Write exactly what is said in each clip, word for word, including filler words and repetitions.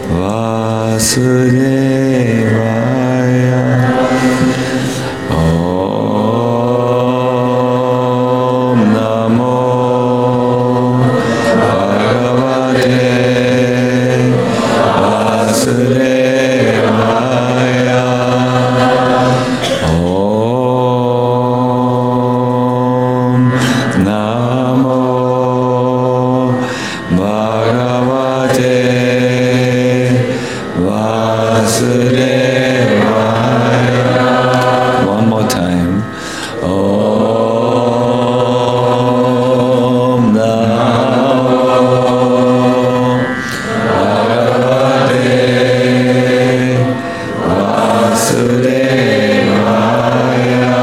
Vasudevaya. Om Namo Bhagavate Vasudevaya. Om Namo Bhagavate Vasudevaya. One more time. Om Namo Bhagavate Vasudevaya.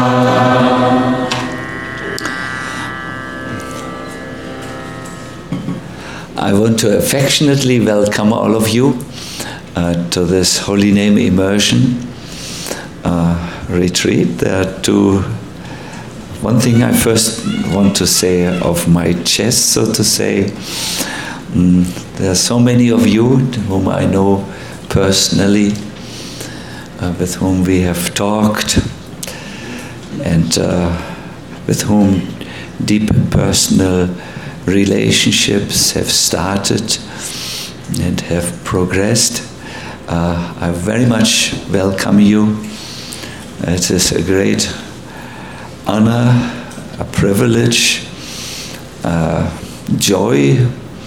I want to affectionately welcome all of you uh, to this Holy Name Immersion uh, retreat. There are two. One thing I first want to say of my chest, so to say, mm, there are so many of you whom I know personally, uh, with whom we have talked, and uh, with whom deep personal relationships have started and have progressed. Uh, I very much welcome you. It is a great honor, a privilege, uh, joy,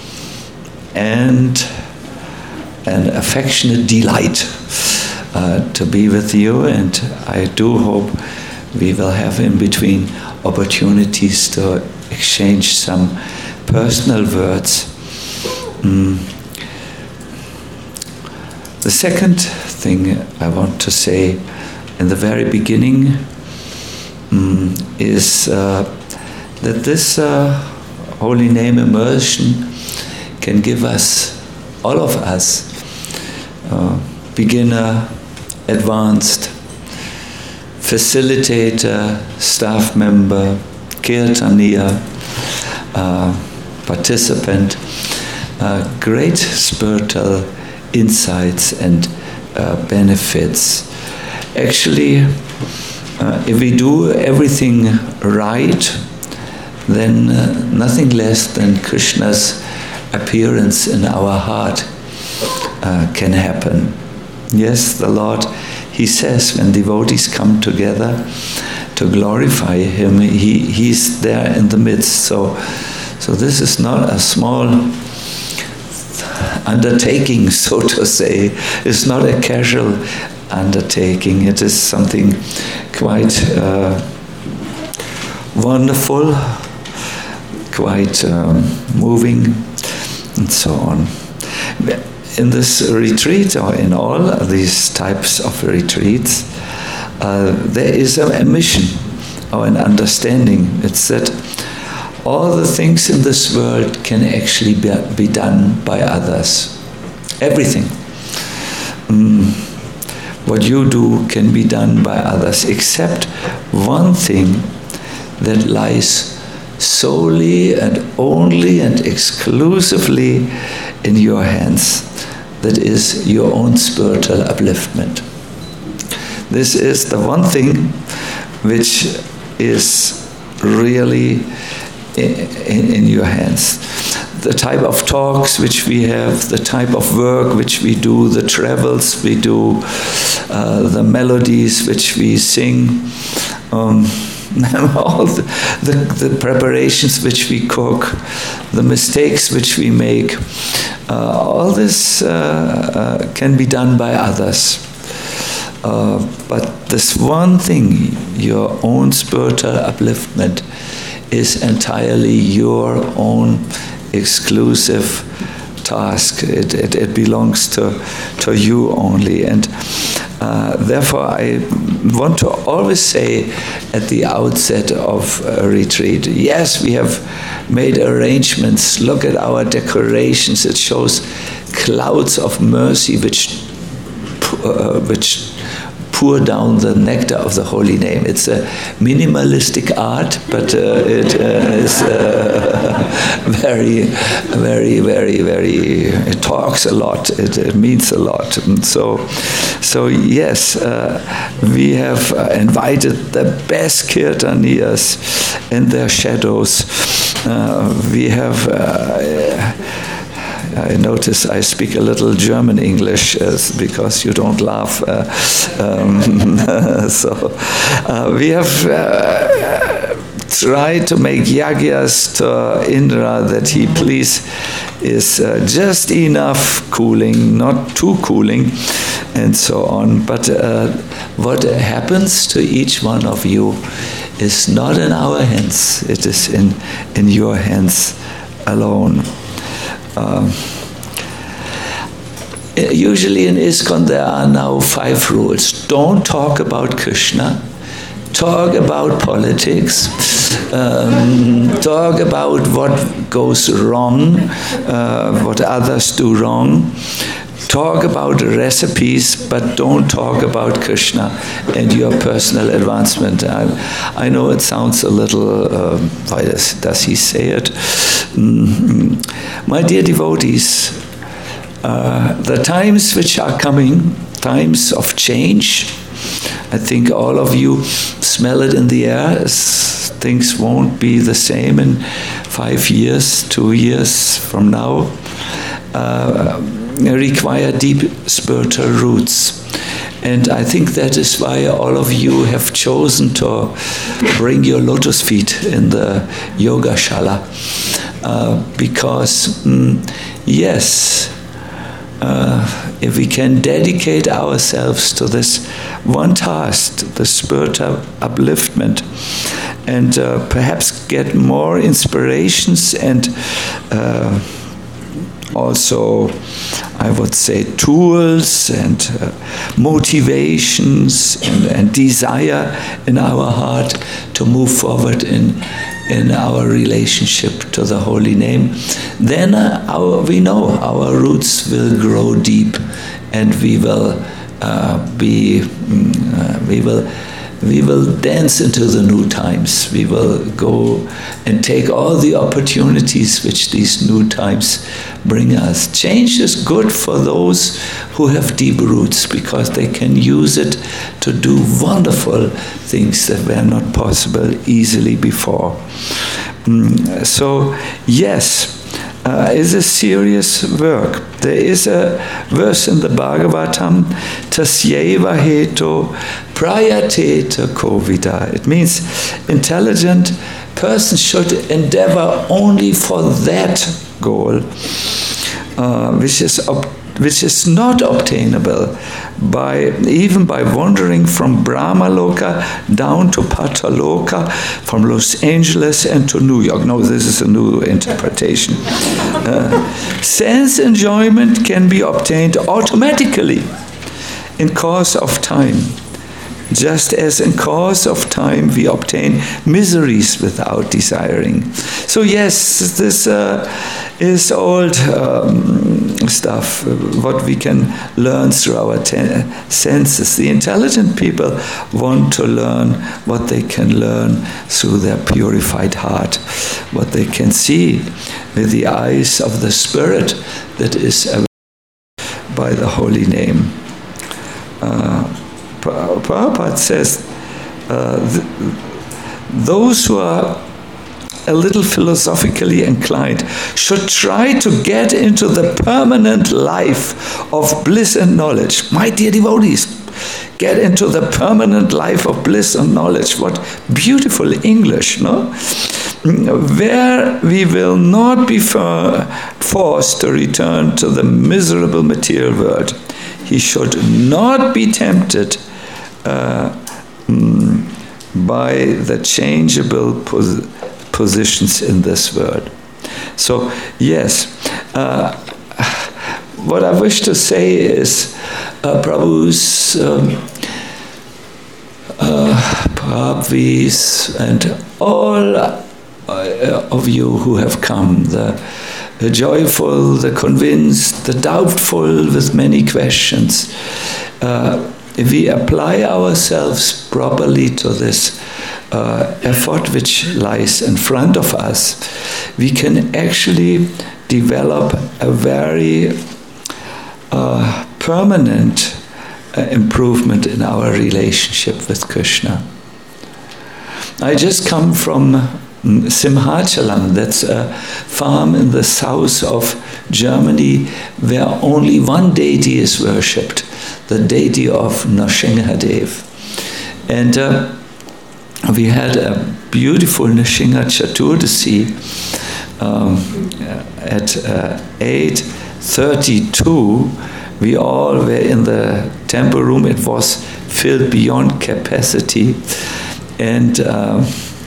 and an affectionate delight uh, to be with you. And I do hope we will have in between opportunities to exchange some personal words. Mm. The second thing I want to say in the very beginning mm, is uh, that this uh, Holy Name Immersion can give us, all of us, uh, beginner, advanced, facilitator, staff member, kirtaniya, uh, participant, uh, great spiritual insights and uh, benefits. Actually, uh, if we do everything right, then uh, nothing less than Krishna's appearance in our heart uh, can happen. Yes, the Lord, He says, when devotees come together to glorify Him, he, He's there in the midst. So, so this is not a small undertaking, so to say. It's not a casual undertaking. It is something quite uh, wonderful, quite um, moving, and so on. In this retreat, or in all these types of retreats, uh, there is a, a mission or an understanding. It's that all the things in this world can actually be, be done by others. Everything. Mm. What you do can be done by others, except one thing that lies solely and only and exclusively in your hands. That is your own spiritual upliftment. This is the one thing which is really in, in your hands. The type of talks which we have, the type of work which we do, the travels we do, uh, the melodies which we sing, um, all the, the, the preparations which we cook, the mistakes which we make, uh, all this uh, uh, can be done by others. Uh, but this one thing, your own spiritual upliftment, is entirely your own exclusive task. It, it, it belongs to, to you only. And uh, therefore I want to always say at the outset of a retreat, yes, we have made arrangements. Look at our decorations. It shows clouds of mercy which, uh, which pour down the nectar of the holy name. It's a minimalistic art, but uh, it uh, is uh, very, very, very, very, it talks a lot, it, it means a lot. And so, so yes, uh, we have uh, invited the best kirtanias in their shadows. Uh, we have uh, I notice I speak a little German English uh, because you don't laugh. Uh, um, so uh, we have uh, tried to make yagyas to Indra that he please is uh, just enough cooling, not too cooling, and so on. But uh, what happens to each one of you is not in our hands. It is in, in your hands alone. Um, usually in ISKCON there are now five rules. Don't talk about Krishna. Talk about politics. Um, talk about what goes wrong, uh, what others do wrong. Talk about recipes, but don't talk about Krishna and your personal advancement. I, I know it sounds a little, uh, why does, does he say it? Mm-hmm. My dear devotees, uh, the times which are coming, times of change, I think all of you smell it in the air. Things won't be the same in five years, two years from now. Uh, require deep spiritual roots. And I think that is why all of you have chosen to bring your lotus feet in the yoga shala. Uh, because, mm, yes, uh, if we can dedicate ourselves to this one task, the spiritual upliftment, and uh, perhaps get more inspirations and uh, also, I would say, tools and uh, motivations and, and desire in our heart to move forward in in our relationship to the holy name, then uh, our, we know our roots will grow deep, and we will uh, be uh, we will. We will dance into the new times. We will go and take all the opportunities which these new times bring us. Change is good for those who have deep roots, because they can use it to do wonderful things that were not possible easily before. Mm, so, yes, Uh, is a serious work. There is a verse in the Bhagavatam, Tasyeva heto prayateta kovida. It means intelligent person should endeavor only for that goal, uh, which is ob- which is not obtainable by even by wandering from Brahmaloka down to Pataloka, from Los Angeles and to New York. No, this is a new interpretation. Uh, sense enjoyment can be obtained automatically in course of time, just as in course of time we obtain miseries without desiring. So yes, this uh, is old um, stuff, uh, what we can learn through our ten- senses. The intelligent people want to learn what they can learn through their purified heart, what they can see with the eyes of the Spirit that is by the holy name. Uh, Prabhupada says, uh, th- those who are a little philosophically inclined should try to get into the permanent life of bliss and knowledge. My dear devotees, get into the permanent life of bliss and knowledge. What beautiful English, no? Where we will not be for- forced to return to the miserable material world. He should not be tempted Uh, mm, by the changeable pos- positions in this world. So, yes, uh, what I wish to say is uh, Prabhu's, um, uh, Prabhu's, and all uh, of you who have come, the, the joyful, the convinced, the doubtful with many questions, uh, if we apply ourselves properly to this uh, effort which lies in front of us, we can actually develop a very uh, permanent uh, improvement in our relationship with Krishna. I just come from Simhachalam, that's a farm in the south of Germany where only one deity is worshipped, the deity of Nrsimhadev. And uh, we had a beautiful Nrsimha Chaturdasi um, at uh, eight thirty-two. We all were in the temple room. It was filled beyond capacity. And uh,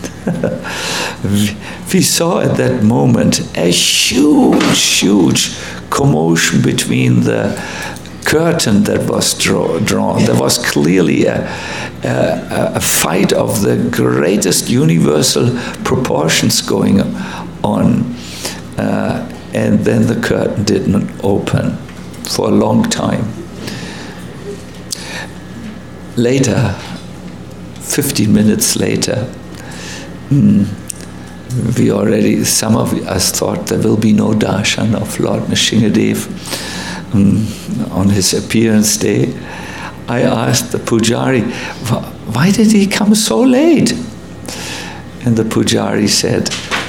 we saw at that moment a huge, huge commotion between the curtain that was draw, drawn. There was clearly a, a, a fight of the greatest universal proportions going on. Uh, and then the curtain didn't open for a long time. Later, fifteen minutes later, mm, we already, some of us thought there will be no darshan of Lord Nrsimhadev um, on his appearance day. I asked the pujari, why did he come so late? And the pujari said,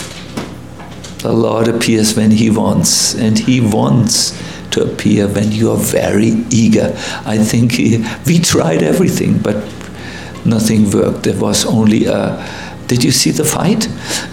the Lord appears when he wants, and he wants to appear when you are very eager. I think he, we tried everything, but nothing worked. There was only a... Did you see the fight?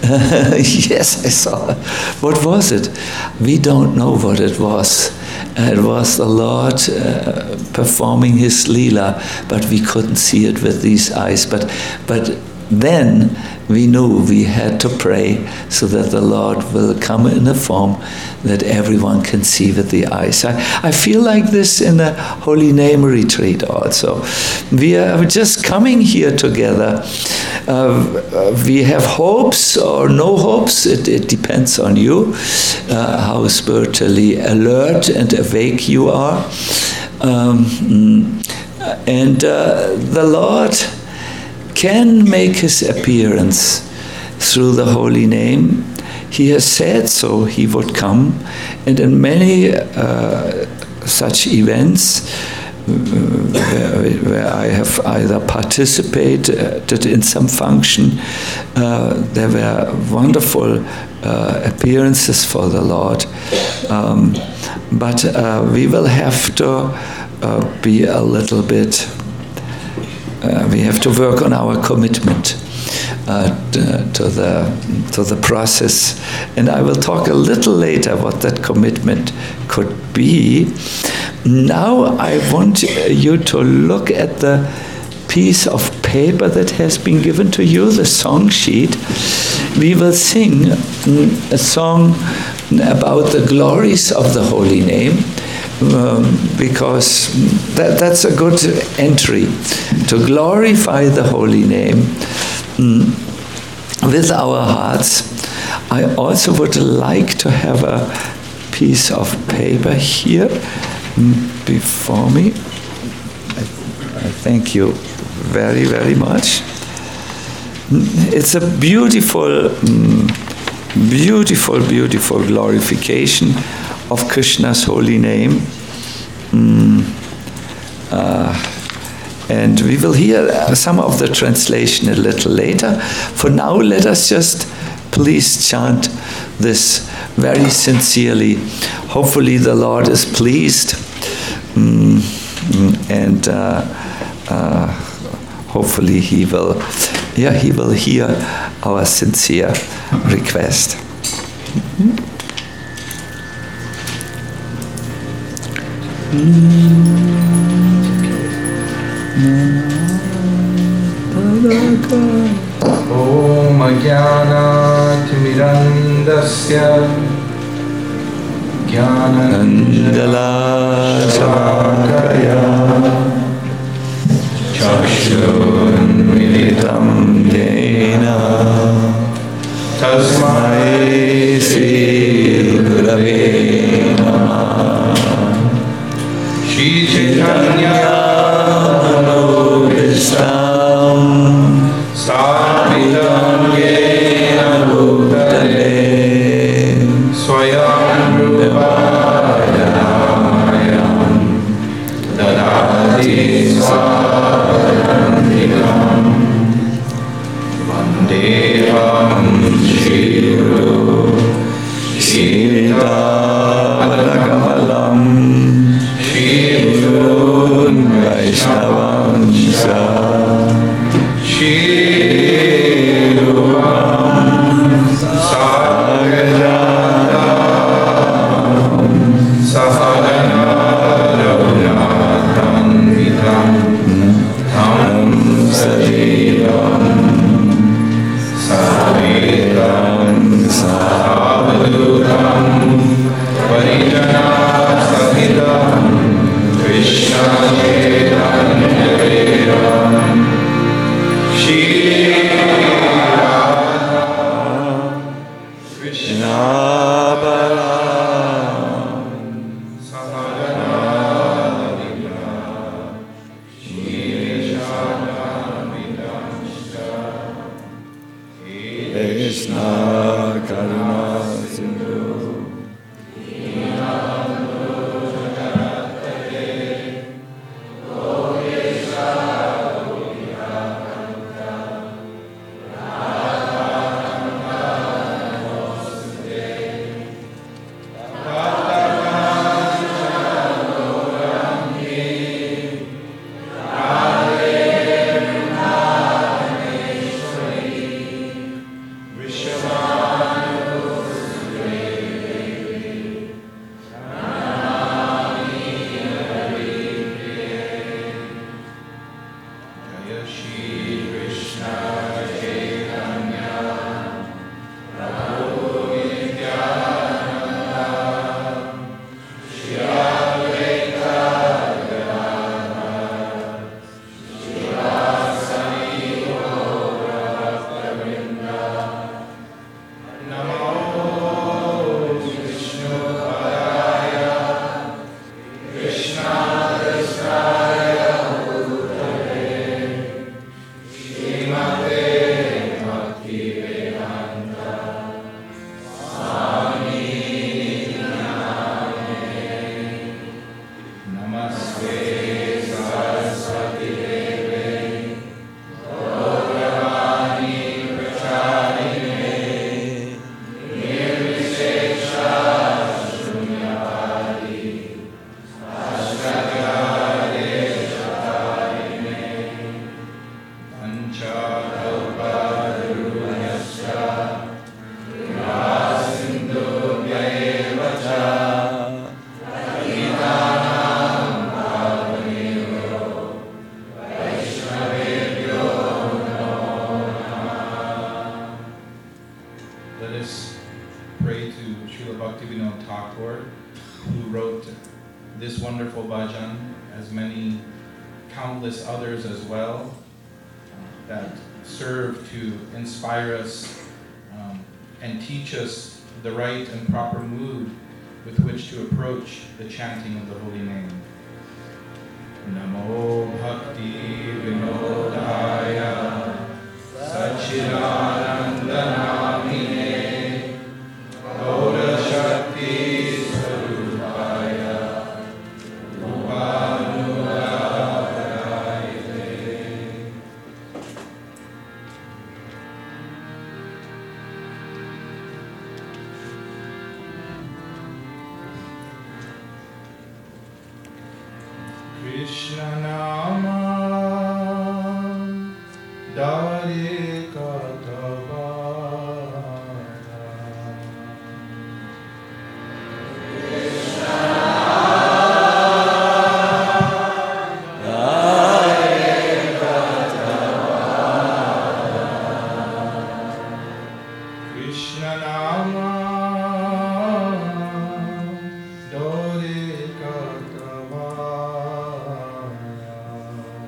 Yes, I saw. What was it? We don't know what it was. Uh, it was the Lord uh, performing his Leela, but we couldn't see it with these eyes. But, but then we knew we had to pray so that the Lord will come in a form that everyone can see with the eyes. I, I feel like this in the Holy Name retreat also. We are just coming here together. Uh, we have hopes or no hopes, it, it depends on you, uh, how spiritually alert and awake you are. Um, and uh, the Lord can make his appearance through the Holy Name. He has said so, he would come. And in many uh, such events, Where, where I have either participated in some function, uh, there were wonderful uh, appearances for the Lord. Um, but uh, we will have to uh, be a little bit, uh, we have to work on our commitment uh, to the to the process. And I will talk a little later what that commitment could be. Now I want you to look at the piece of paper that has been given to you, the song sheet. We will sing a song about the glories of the Holy Name, um, because that, that's a good entry, to glorify the Holy Name um, with our hearts. I also would like to have a piece of paper here before me. I, I thank you very, very much. It's a beautiful, beautiful, beautiful glorification of Krishna's holy name. Uh, and we will hear some of the translation a little later. For now, let us just please chant this very sincerely. Hopefully the Lord is pleased. Mm, and uh, uh, hopefully he will, yeah, he will hear our sincere request. Mm-hmm. Om Ajnanat Mirandasya Jnananjana Shalakaya Chakshurmilitam Yena Tasmai Sri Gurave Namah. Shri Chaitanya Krishnam Sarvitam Yena Bhutale Swayam Rupayanayam Dadati Swarantikam Vandeham Shri Guru Sridharagamalam Shri Gurun Vaishnavansha Shri Rupam Sagadam Sahagana Raghunatham Vitam Tam Sajivam Savetam Sahadutam Parijana Sahitam Krishna Chaitanya Devam Shri Radha Krishna Balaram Sahagana Lalita Shri Vishwanamidamshta Krishna Karuna Sindhu the right and proper mood with which to approach the chanting of the holy name. Namo Bhakti Vinodaya Sachidananda Namine Gaura Shakti Swarupaya Upanurayate. Krishna Nama Dare Katavana Krishna Dare Katavana Krishna Nama Dare Katavana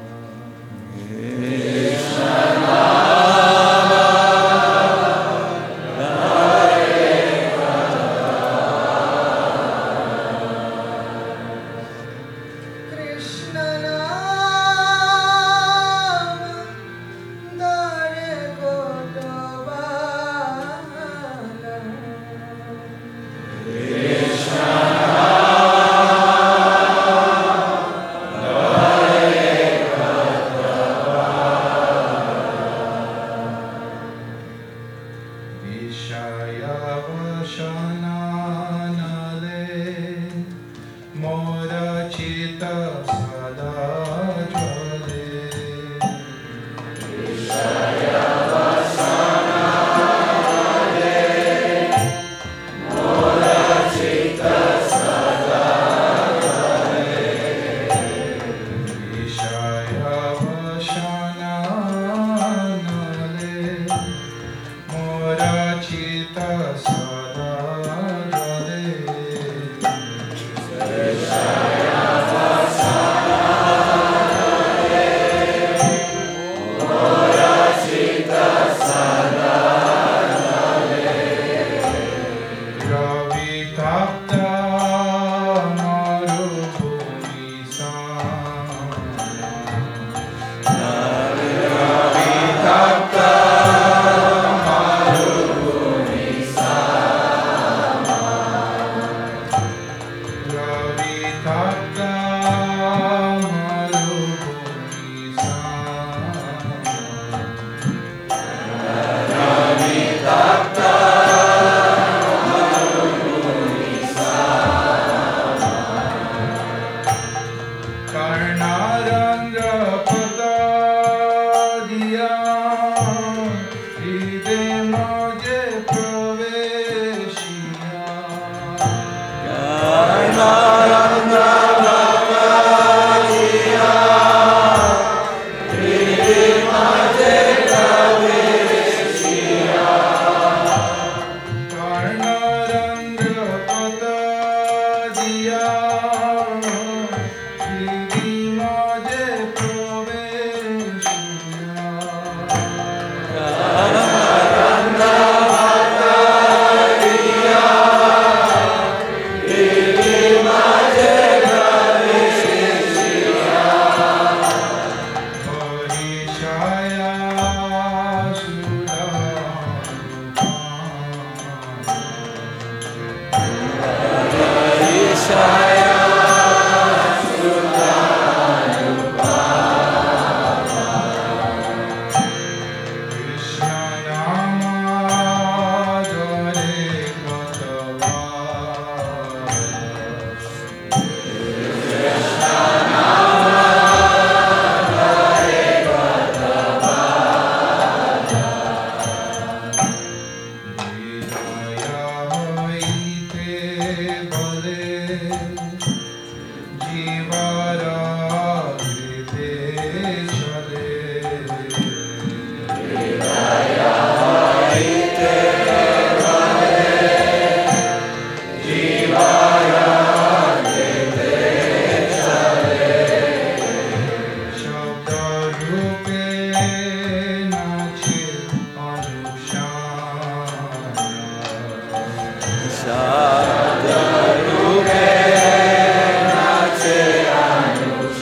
Shabda Rupe Nache Anusha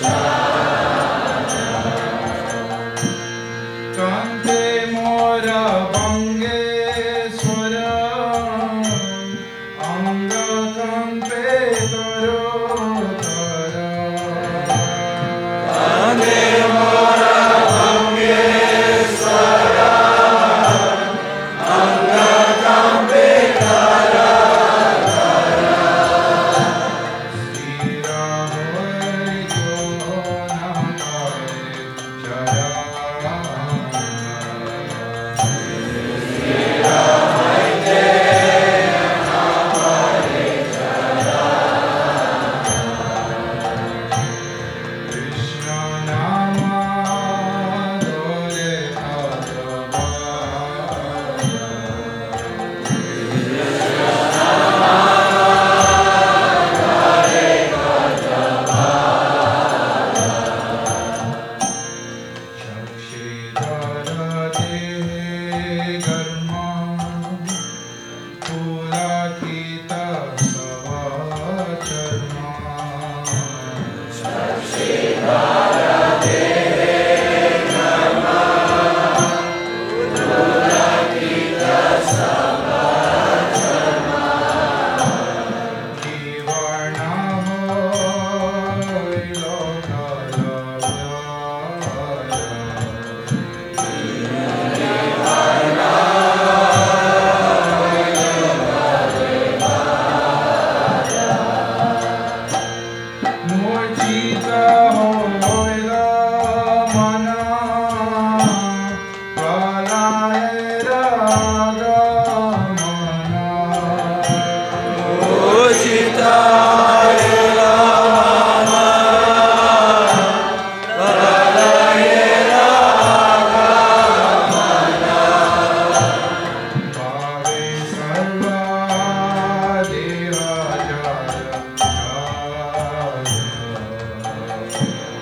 Sarva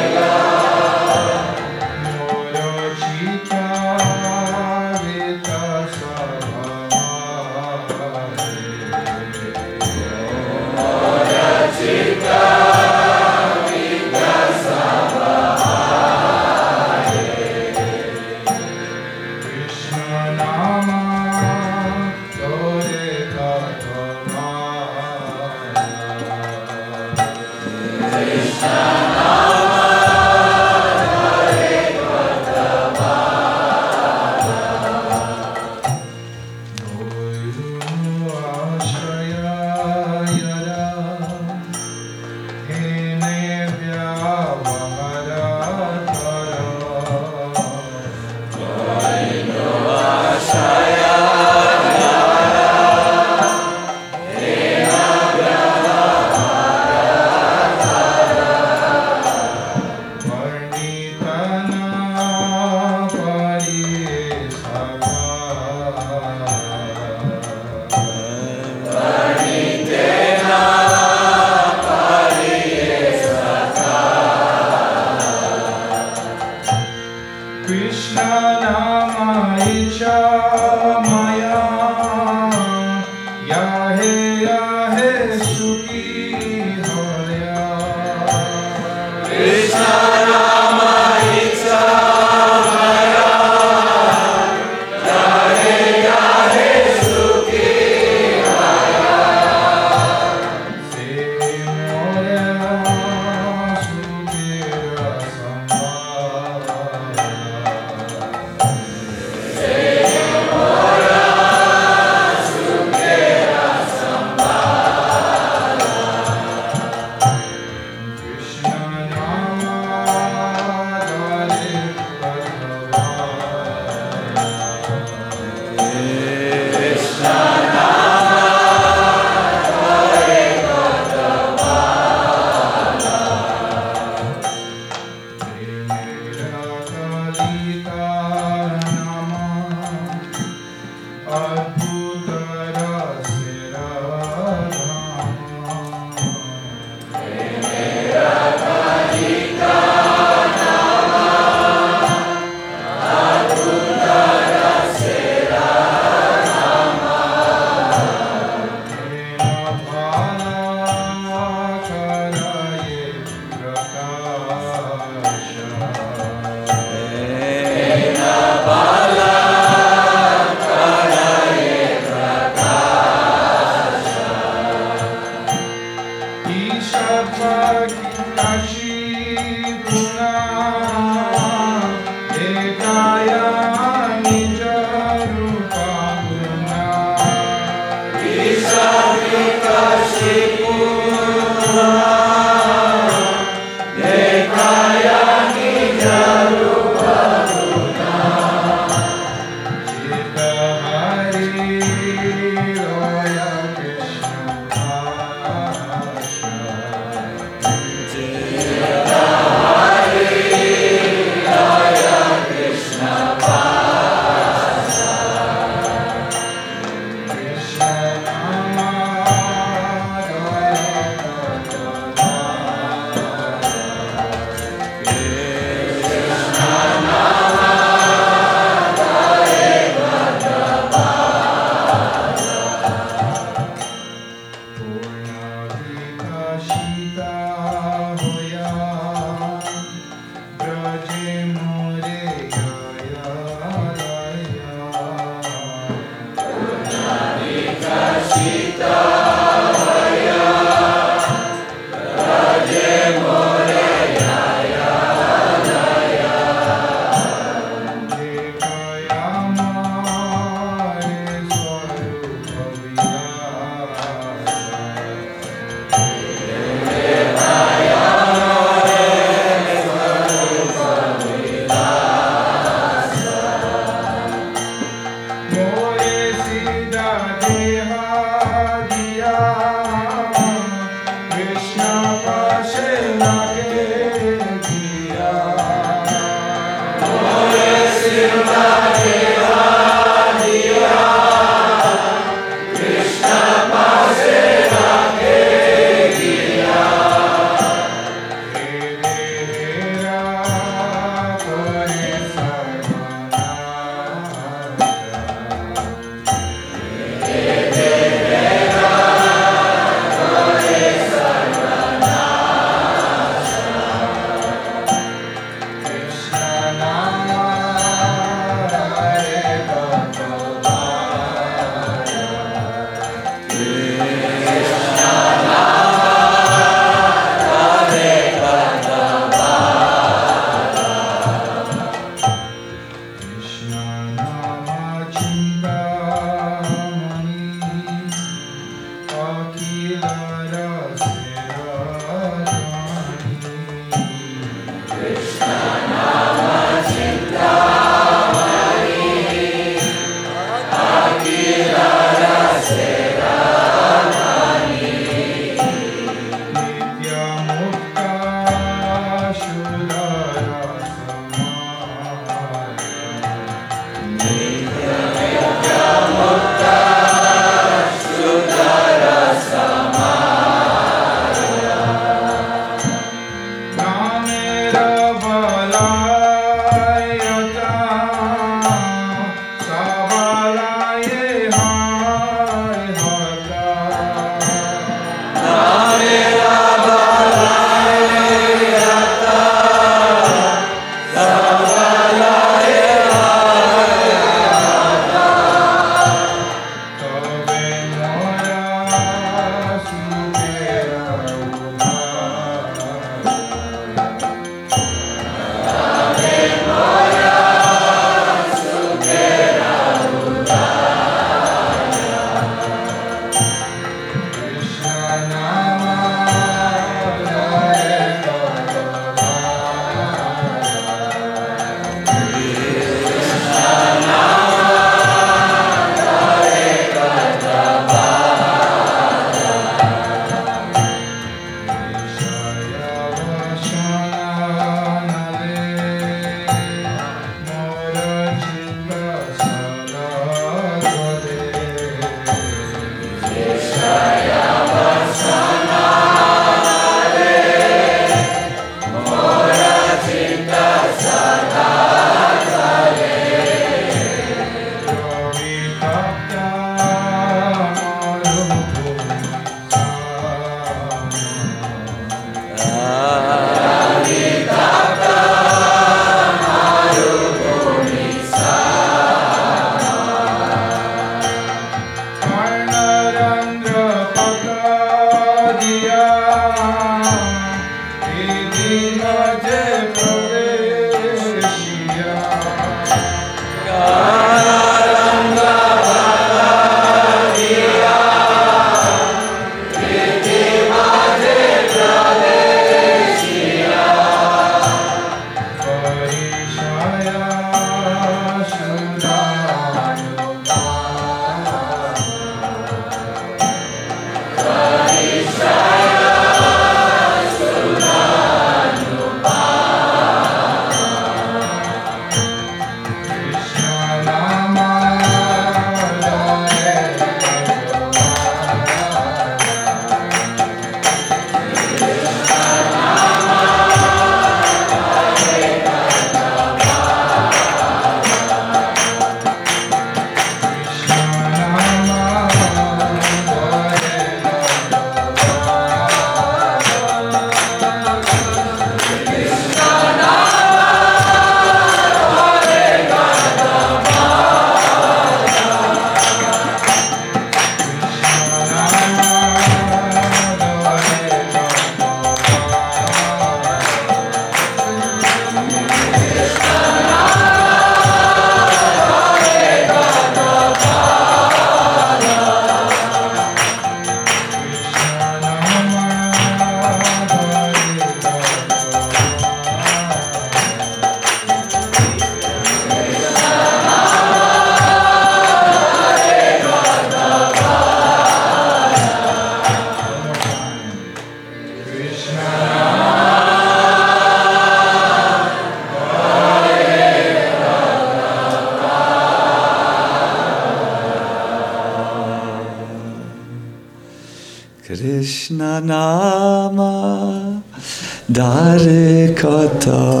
Krishna nama dare kata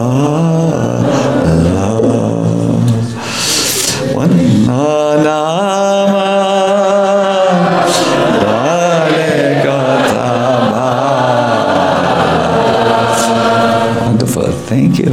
bala Vanna nama dare kata bala. Wonderful, thank you.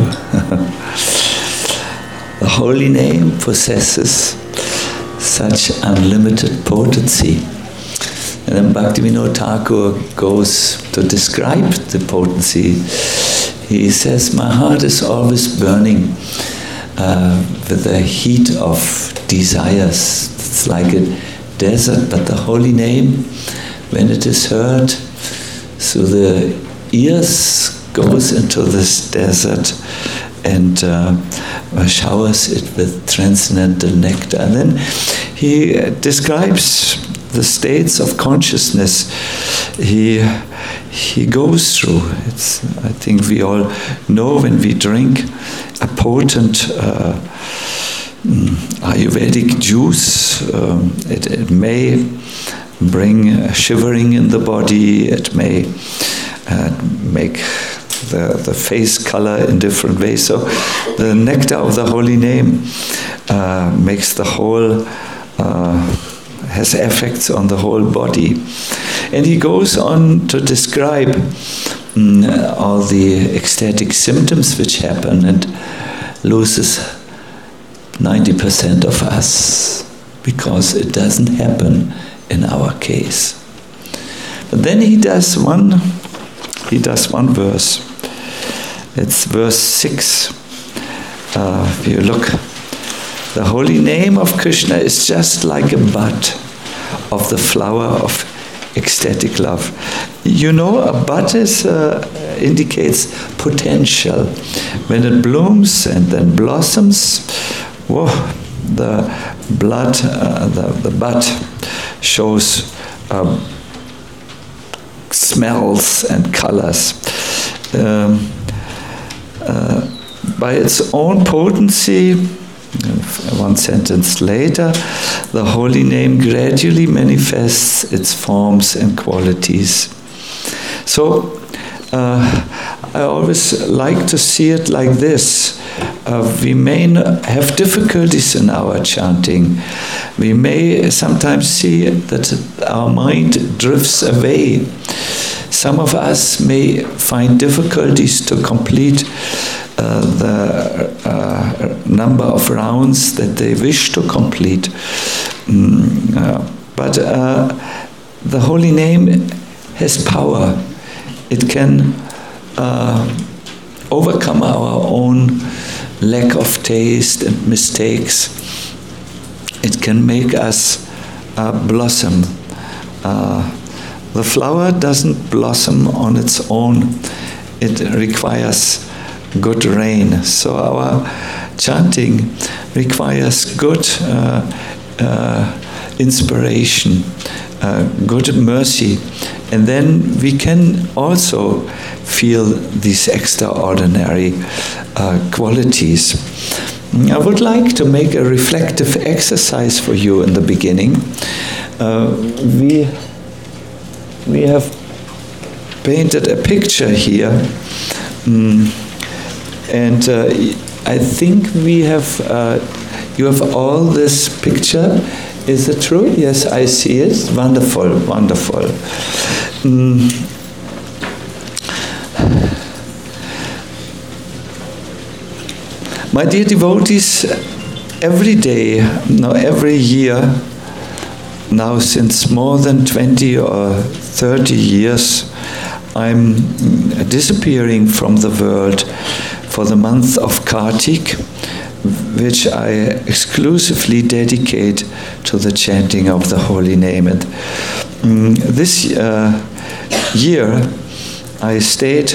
The holy name possesses such unlimited potency. And then Bhaktivinoda Thakur goes to describe the potency. He says, my heart is always burning uh, with the heat of desires. It's like a desert, but the holy name, when it is heard through the ears, goes into this desert and uh, showers it with transcendental nectar. And then he describes the states of consciousness he he goes through. It's, I think we all know when we drink a potent uh, Ayurvedic juice, um, it, it may bring a shivering in the body, it may uh, make the, the face color in different ways. So the nectar of the holy name uh, makes the whole uh, has effects on the whole body. And he goes on to describe mm, all the ecstatic symptoms which happen and loses ninety percent of us because it doesn't happen in our case. But then he does one he does one verse. It's verse six. Uh, if you look, the holy name of Krishna is just like a bud of the flower of ecstatic love. You know, a bud is, uh, indicates potential. When it blooms and then blossoms, whoa, the blood, uh, the, the bud shows uh, smells and colors. Um, uh, by its own potency, one sentence later, the holy name gradually manifests its forms and qualities. So, uh, I always like to see it like this. Uh, we may have difficulties in our chanting. We may sometimes see that our mind drifts away. Some of us may find difficulties to complete Uh, the uh, number of rounds that they wish to complete. Mm, uh, but uh, the holy name has power. It can uh, overcome our own lack of taste and mistakes. It can make us uh, blossom. Uh, the flower doesn't blossom on its own. It requires good rain. So our chanting requires good uh, uh, inspiration, uh, good mercy, and then we can also feel these extraordinary uh, qualities. I would like to make a reflective exercise for you in the beginning. Uh, we we have painted a picture here. Mm. And uh, I think we have, uh, you have all this picture. Is it true? Yes, I see it. Wonderful, wonderful. Mm. My dear devotees, every day, no, every year, now since more than twenty or thirty years, I'm disappearing from the world for the month of Kartik, which I exclusively dedicate to the chanting of the holy name. And um, this uh, year, I stayed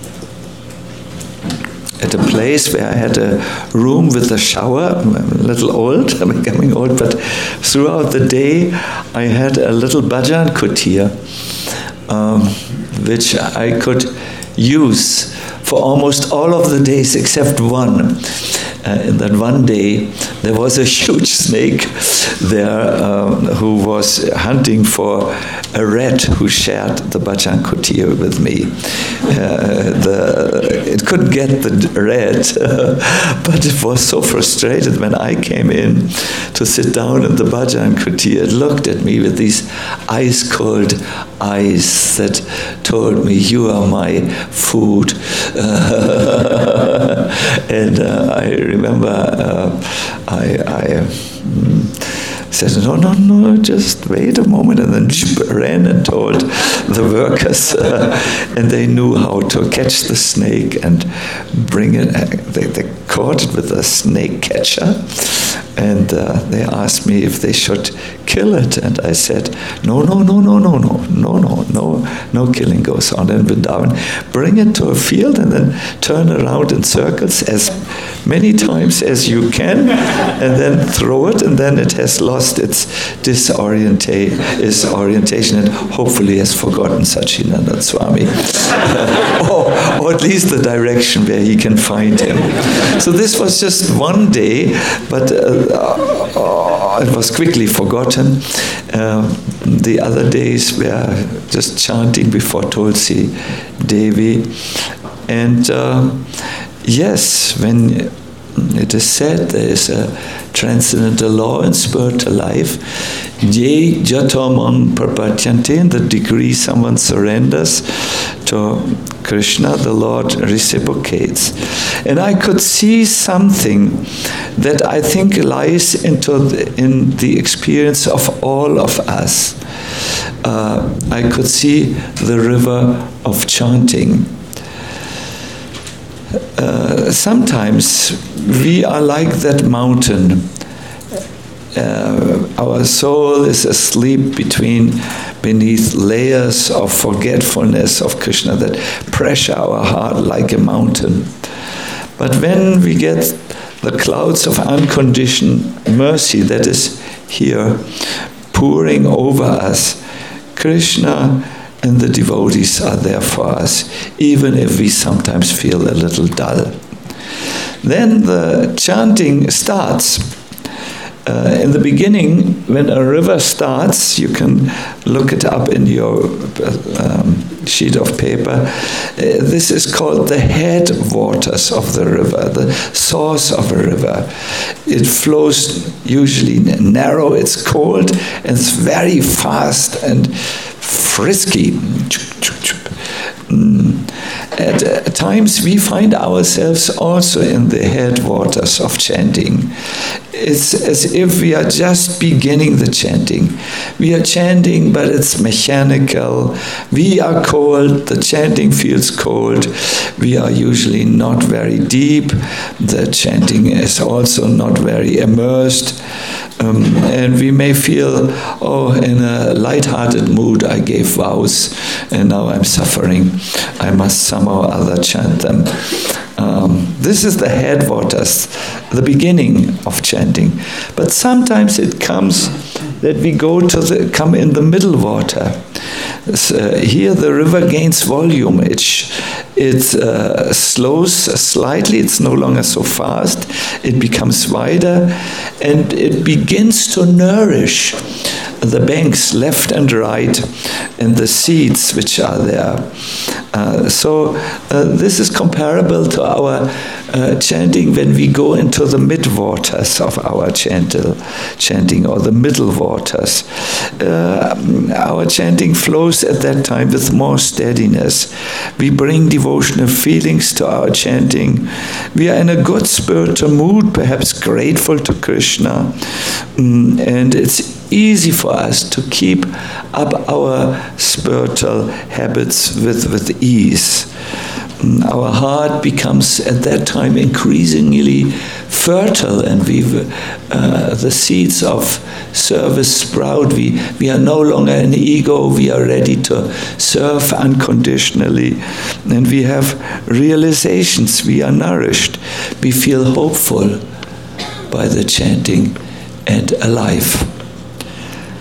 at a place where I had a room with a shower. I'm a little old, I'm becoming old, but throughout the day, I had a little bhajan kutir, um, which I could use for almost all of the days except one. Uh, and then one day there was a huge snake there um, who was hunting for a rat who shared the bhajan kutir with me. Uh, the, it couldn't get the rat, uh, but it was so frustrated when I came in to sit down in the bhajan kutir. It looked at me with these ice-cold eyes that told me, "You are my food." Uh, and uh, I remember uh, I, I mm, said, "No, no, no, just wait a moment," and then ran and told the workers, uh, and they knew how to catch the snake and bring it. They, they caught it with a snake catcher, and uh, they asked me if they should kill it, and I said, "No, no, no, no, no, no, no, no, no, no killing goes on in Vrindavan. Bring it to a field and then turn around in circles as many times as you can, and then throw it, and then it has lost its disorienta- its orientation and hopefully has forgotten Satchidananda Swami, or, or at least the direction where he can find him." So this was just one day, but uh, uh, it was quickly forgotten. Uh, the other days were just chanting before Tulsi Devi. And uh, yes, when it is said there is a transcendental law in spiritual life, ye jatamam prapatyanti, in the degree someone surrenders to Krishna, the Lord reciprocates. And I could see something that I think lies into the, in the experience of all of us. Uh, I could see the river of chanting. Uh, sometimes we are like that mountain. Uh, our soul is asleep between, beneath layers of forgetfulness of Krishna that pressure our heart like a mountain. But when we get the clouds of unconditioned mercy that is here pouring over us, Krishna and the devotees are there for us, even if we sometimes feel a little dull. Then the chanting starts. Uh, in the beginning, when a river starts, you can look it up in your um, sheet of paper. Uh, this is called the headwaters of the river, the source of a river. It flows usually narrow, it's cold, and it's very fast and frisky. Mm. At uh, times we find ourselves also in the headwaters of chanting. It's as if we are just beginning the chanting. We are chanting, but it's mechanical. We are cold, the chanting feels cold. We are usually not very deep. The chanting is also not very immersed. Um, and we may feel, oh, in a light-hearted mood, I gave vows, and now I'm suffering. I must somehow or other chant them. Um, this is the headwaters, the beginning of chanting. But sometimes it comes that we go to the, come in the middle water. So here the river gains volume. It, it uh, slows slightly. It's no longer so fast. It becomes wider, and it begins to nourish the banks left and right and the seeds which are there. Uh, so uh, this is comparable to our uh, chanting when we go into the mid-waters of our chantil, chanting, or the middle waters. Uh, our chanting flows at that time with more steadiness. We bring devotional feelings to our chanting. We are in a good spiritual mood, perhaps grateful to Krishna, mm, and it's easy for us to keep up our spiritual habits with, with ease. Our heart becomes at that time increasingly fertile, and we uh, the seeds of service sprout. We, we are no longer an ego, we are ready to serve unconditionally, and we have realizations, we are nourished, we feel hopeful by the chanting and alive.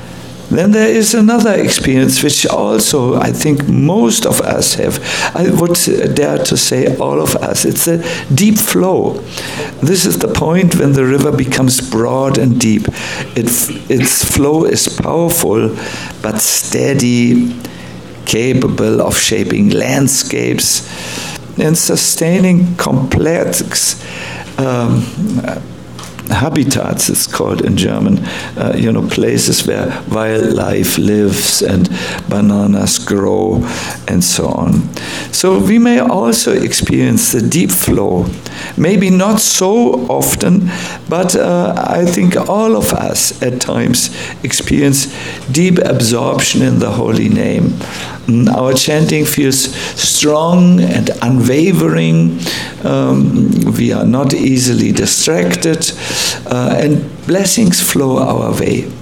Then there is another experience which also I think most of us have. I would dare to say all of us. It's a deep flow. This is the point when the river becomes broad and deep. It, its flow is powerful but steady, capable of shaping landscapes and sustaining complex um, habitats, it's called in German, uh, you know, places where wildlife lives and bananas grow and so on. So we may also experience the deep flow, maybe not so often, but uh, I think all of us at times experience deep absorption in the holy name. Our chanting feels strong and unwavering. Um, we are not easily distracted, uh, and blessings flow our way.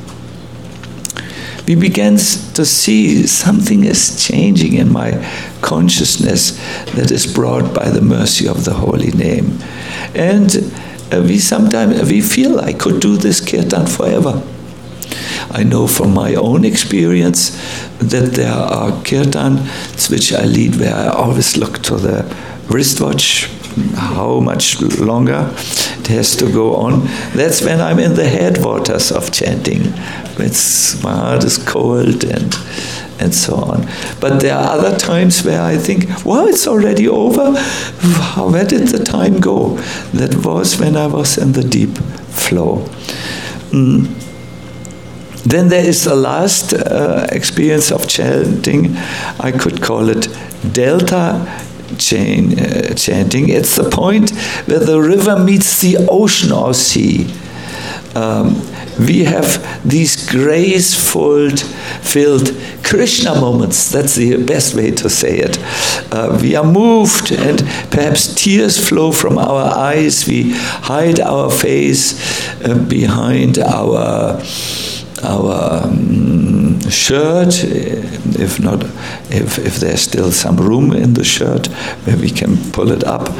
We begin to see something is changing in my consciousness that is brought by the mercy of the holy name. And uh, we sometimes we feel I could do this kirtan forever. I know from my own experience that there are kirtans which I lead where I always look to the wristwatch, how much longer it has to go on. That's when I'm in the headwaters of chanting. It's, my heart is cold and and so on. But there are other times where I think, well, it's already over. Where did the time go? That was when I was in the deep flow. Mm. Then there is the last uh, experience of chanting. I could call it delta chain, uh, chanting. It's the point where the river meets the ocean or sea. Um, we have these graceful filled Krishna moments. That's the best way to say it. Uh, we are moved and perhaps tears flow from our eyes. We hide our face uh, behind our our um, shirt, if not, if, if there's still some room in the shirt where we can pull it up.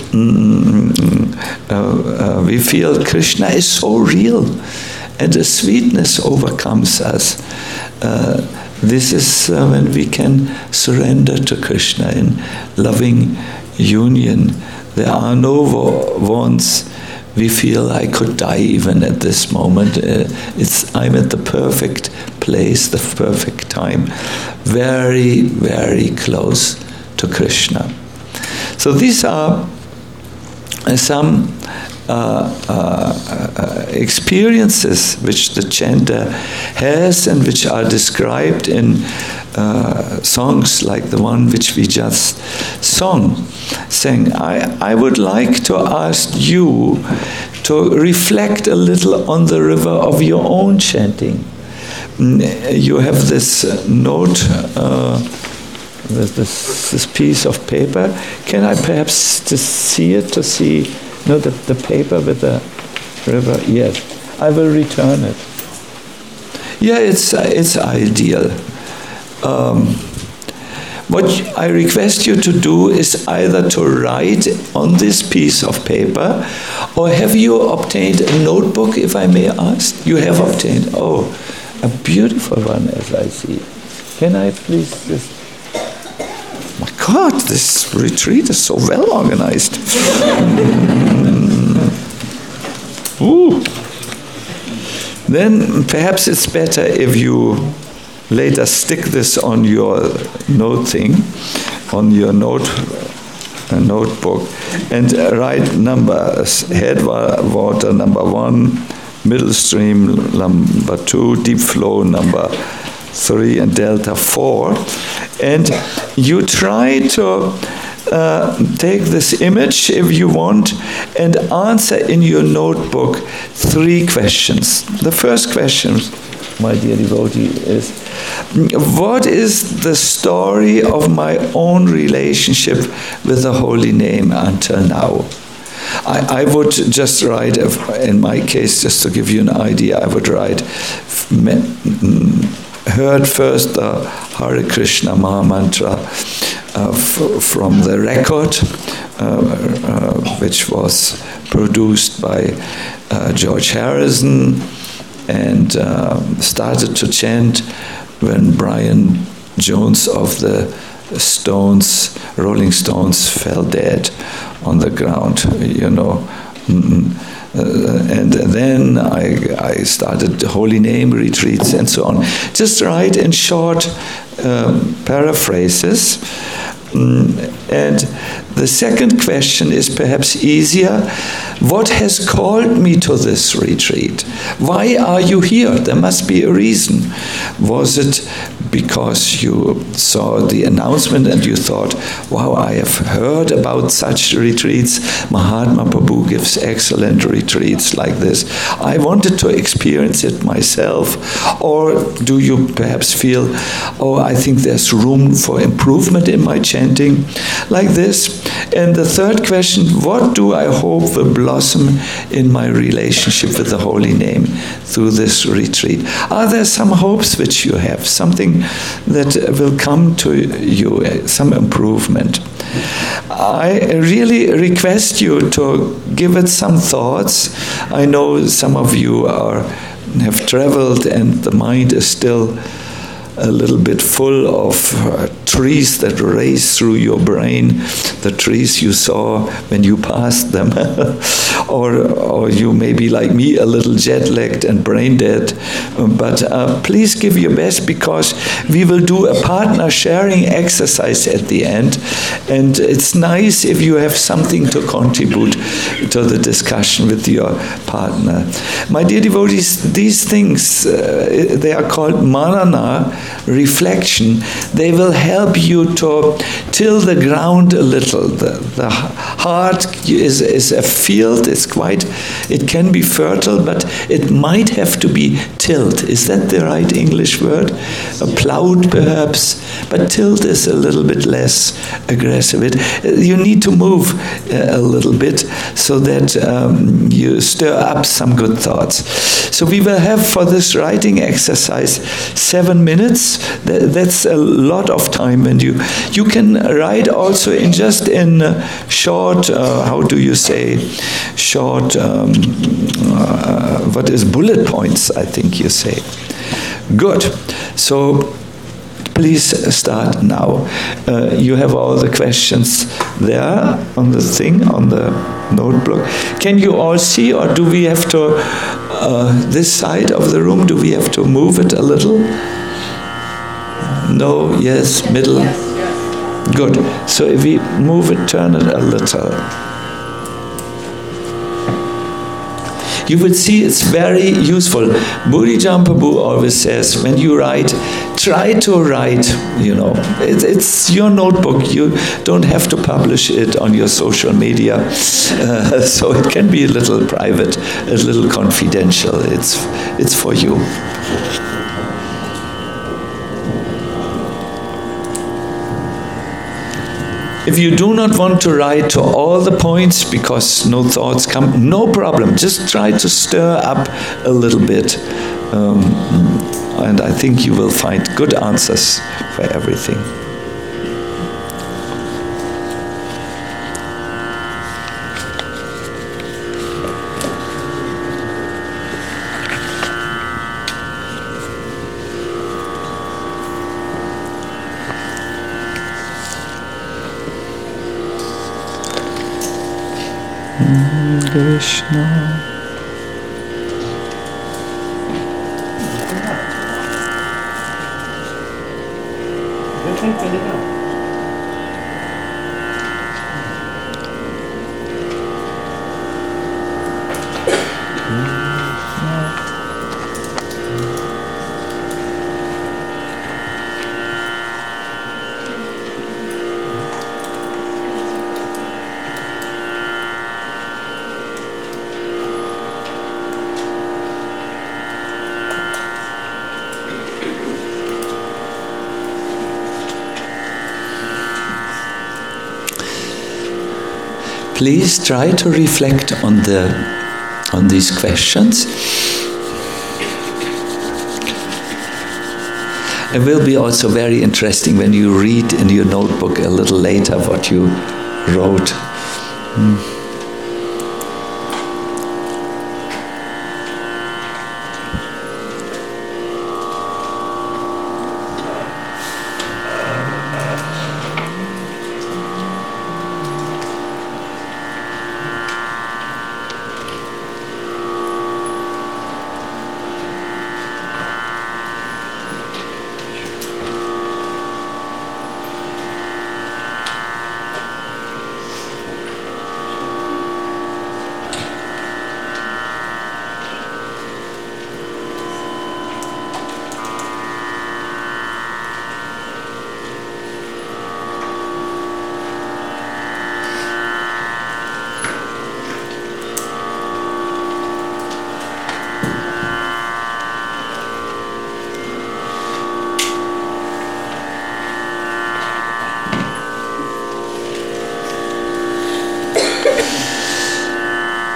Mm, uh, uh, we feel Krishna is so real and the sweetness overcomes us. Uh, this is uh, when we can surrender to Krishna in loving union. There are no wants. We feel I could die even at this moment. Uh, it's I'm at the perfect place, the perfect time, very, very close to Krishna. So these are some uh, uh, uh, experiences which the chanter has and which are described in uh, songs like the one which we just sung. Saying, I, I would like to ask you to reflect a little on the river of your own chanting. You have this note, uh, this, this piece of paper. Can I perhaps just see it, to see no, the, the paper with the river? Yes, I will return it. Yeah, it's, it's ideal. Um, What I request you to do is either to write on this piece of paper, or have you obtained a notebook, if I may ask? You have obtained, oh, a beautiful one, as I see. Can I please just... My God, this retreat is so well organized. mm. Ooh. Then perhaps it's better if you later stick this on your note thing, on your note uh, notebook, and write numbers. Headwater number one, middle stream number two, deep flow number three, and delta four. And you try to uh, take this image, if you want, and answer in your notebook three questions. The first question, my dear devotee, is, what is the story of my own relationship with the holy name until now? I, I would just write, in my case, just to give you an idea, I would write, heard first the Hare Krishna Maha Mantra uh, f- from the record, uh, uh, which was produced by uh, George Harrison, and uh, started to chant when Brian Jones of the Stones, Rolling Stones, fell dead on the ground, you know. Mm-mm. Uh, and then I, I started holy name retreats and so on. Just write in short um, paraphrases. Mm, and the second question is perhaps easier. What has called me to this retreat? Why are you here? There must be a reason. Was it because you saw the announcement and you thought, wow, I have heard about such retreats. Mahatma Prabhu gives excellent retreats like this. I wanted to experience it myself. Or do you perhaps feel, oh, I think there's room for improvement in my chanting, like this? And the third question, what do I hope will blossom in my relationship with the holy name through this retreat? Are there some hopes which you have, something that will come to you, some improvement? I really request you to give it some thoughts. I know some of you are have traveled and the mind is still a little bit full of uh, trees that race through your brain, the trees you saw when you passed them. or, or you may be like me, a little jet-lagged and brain-dead. Um, but uh, please give your best, because we will do a partner sharing exercise at the end. And it's nice if you have something to contribute to the discussion with your partner. My dear devotees, these things, uh, they are called manana, reflection. They will help you to till the ground a little. The, the heart is, is a field. It's quite, it can be fertile, but it might have to be tilled. Is that the right English word? Uh, plowed perhaps, but tilled is a little bit less aggressive. It, you need to move uh, a little bit so that um, you stir up some good thoughts. So we will have for this writing exercise seven minutes. That's a lot of time, and you you can write also in just in short. Uh, how do you say? Short. Um, uh, what is bullet points? I think you say. Good. So please start now. Uh, you have all the questions there on the thing, on the notebook. Can you all see, or do we have to, uh, this side of the room, do we have to move it a little? No, yes, middle? Good. So if we move it, turn it a little. You will see it's very useful. Bodhidharma Prabhu always says, when you write, try to write, you know, it, it's your notebook. You don't have to publish it on your social media. Uh, so it can be a little private, a little confidential. It's, it's for you. If you do not want to write to all the points because no thoughts come, no problem. Just try to stir up a little bit. Um, and I think you will find good answers for everything. Krishna. Please try to reflect on the on these questions. It will be also very interesting when you read in your notebook a little later what you wrote. Mm.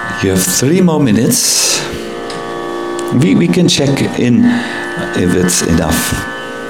You have three more minutes. We, we can check in if it's enough.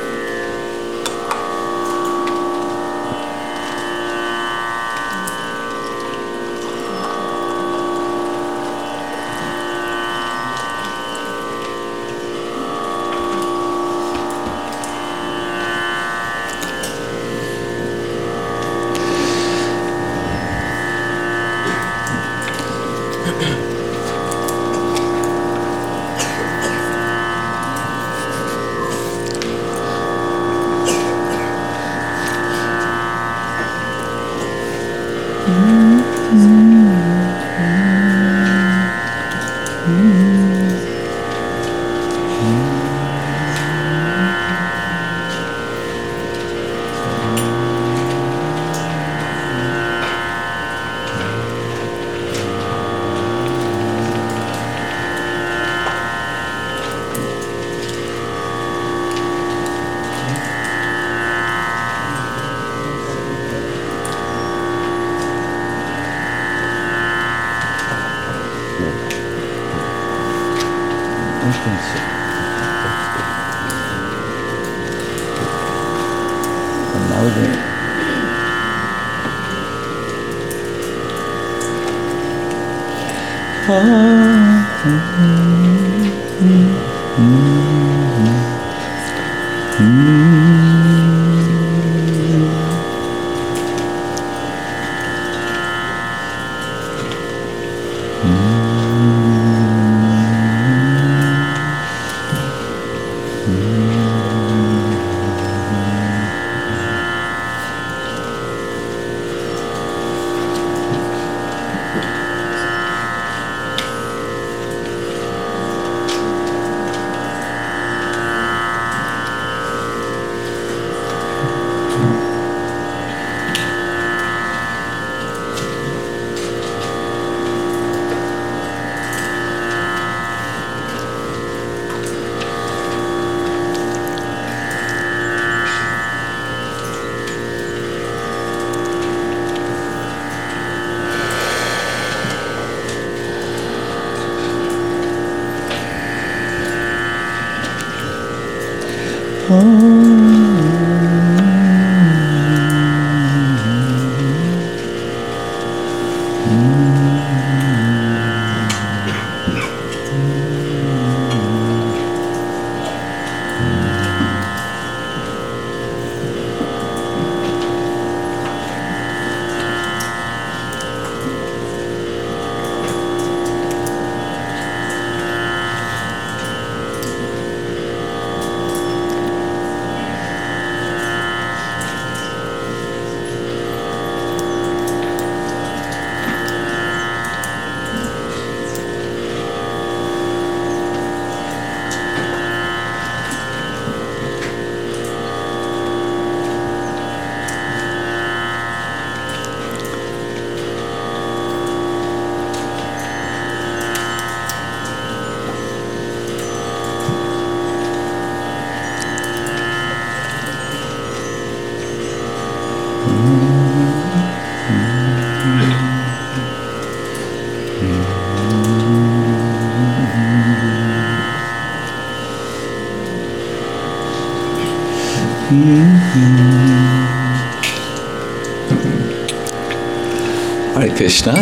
Hare Krishna,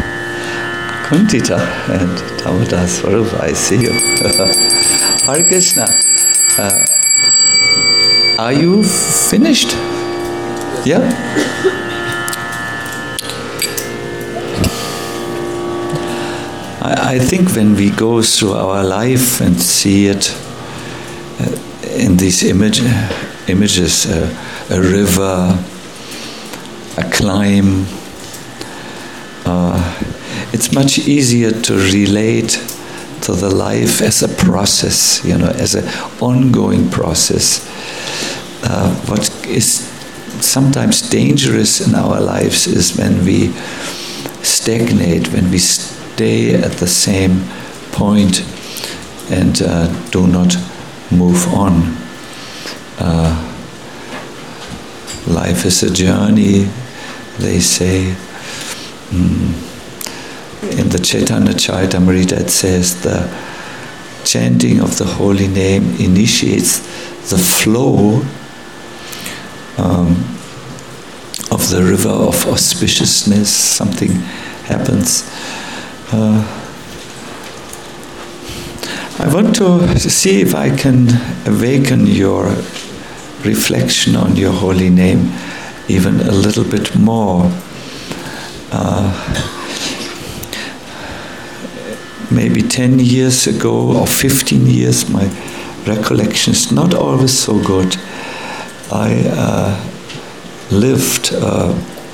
Kuntita and Damodar Swarup, I see you. Hare Krishna, uh, are you finished? Yeah? I, I think when we go through our life and see it uh, in these image, images, uh, a river, a climb, Uh, it's much easier to relate to the life as a process, you know, as an ongoing process. Uh, what is sometimes dangerous in our lives is when we stagnate, when we stay at the same point and uh, do not move on. Uh, life is a journey, they say. Mm. in the Chaitanya Charitamrita it says the chanting of the holy name initiates the flow um, of the river of auspiciousness. Something happens. Uh, I want to see if I can awaken your reflection on your holy name even a little bit more. Uh, maybe ten years ago or fifteen years, my recollection is not always so good. I uh, lived uh,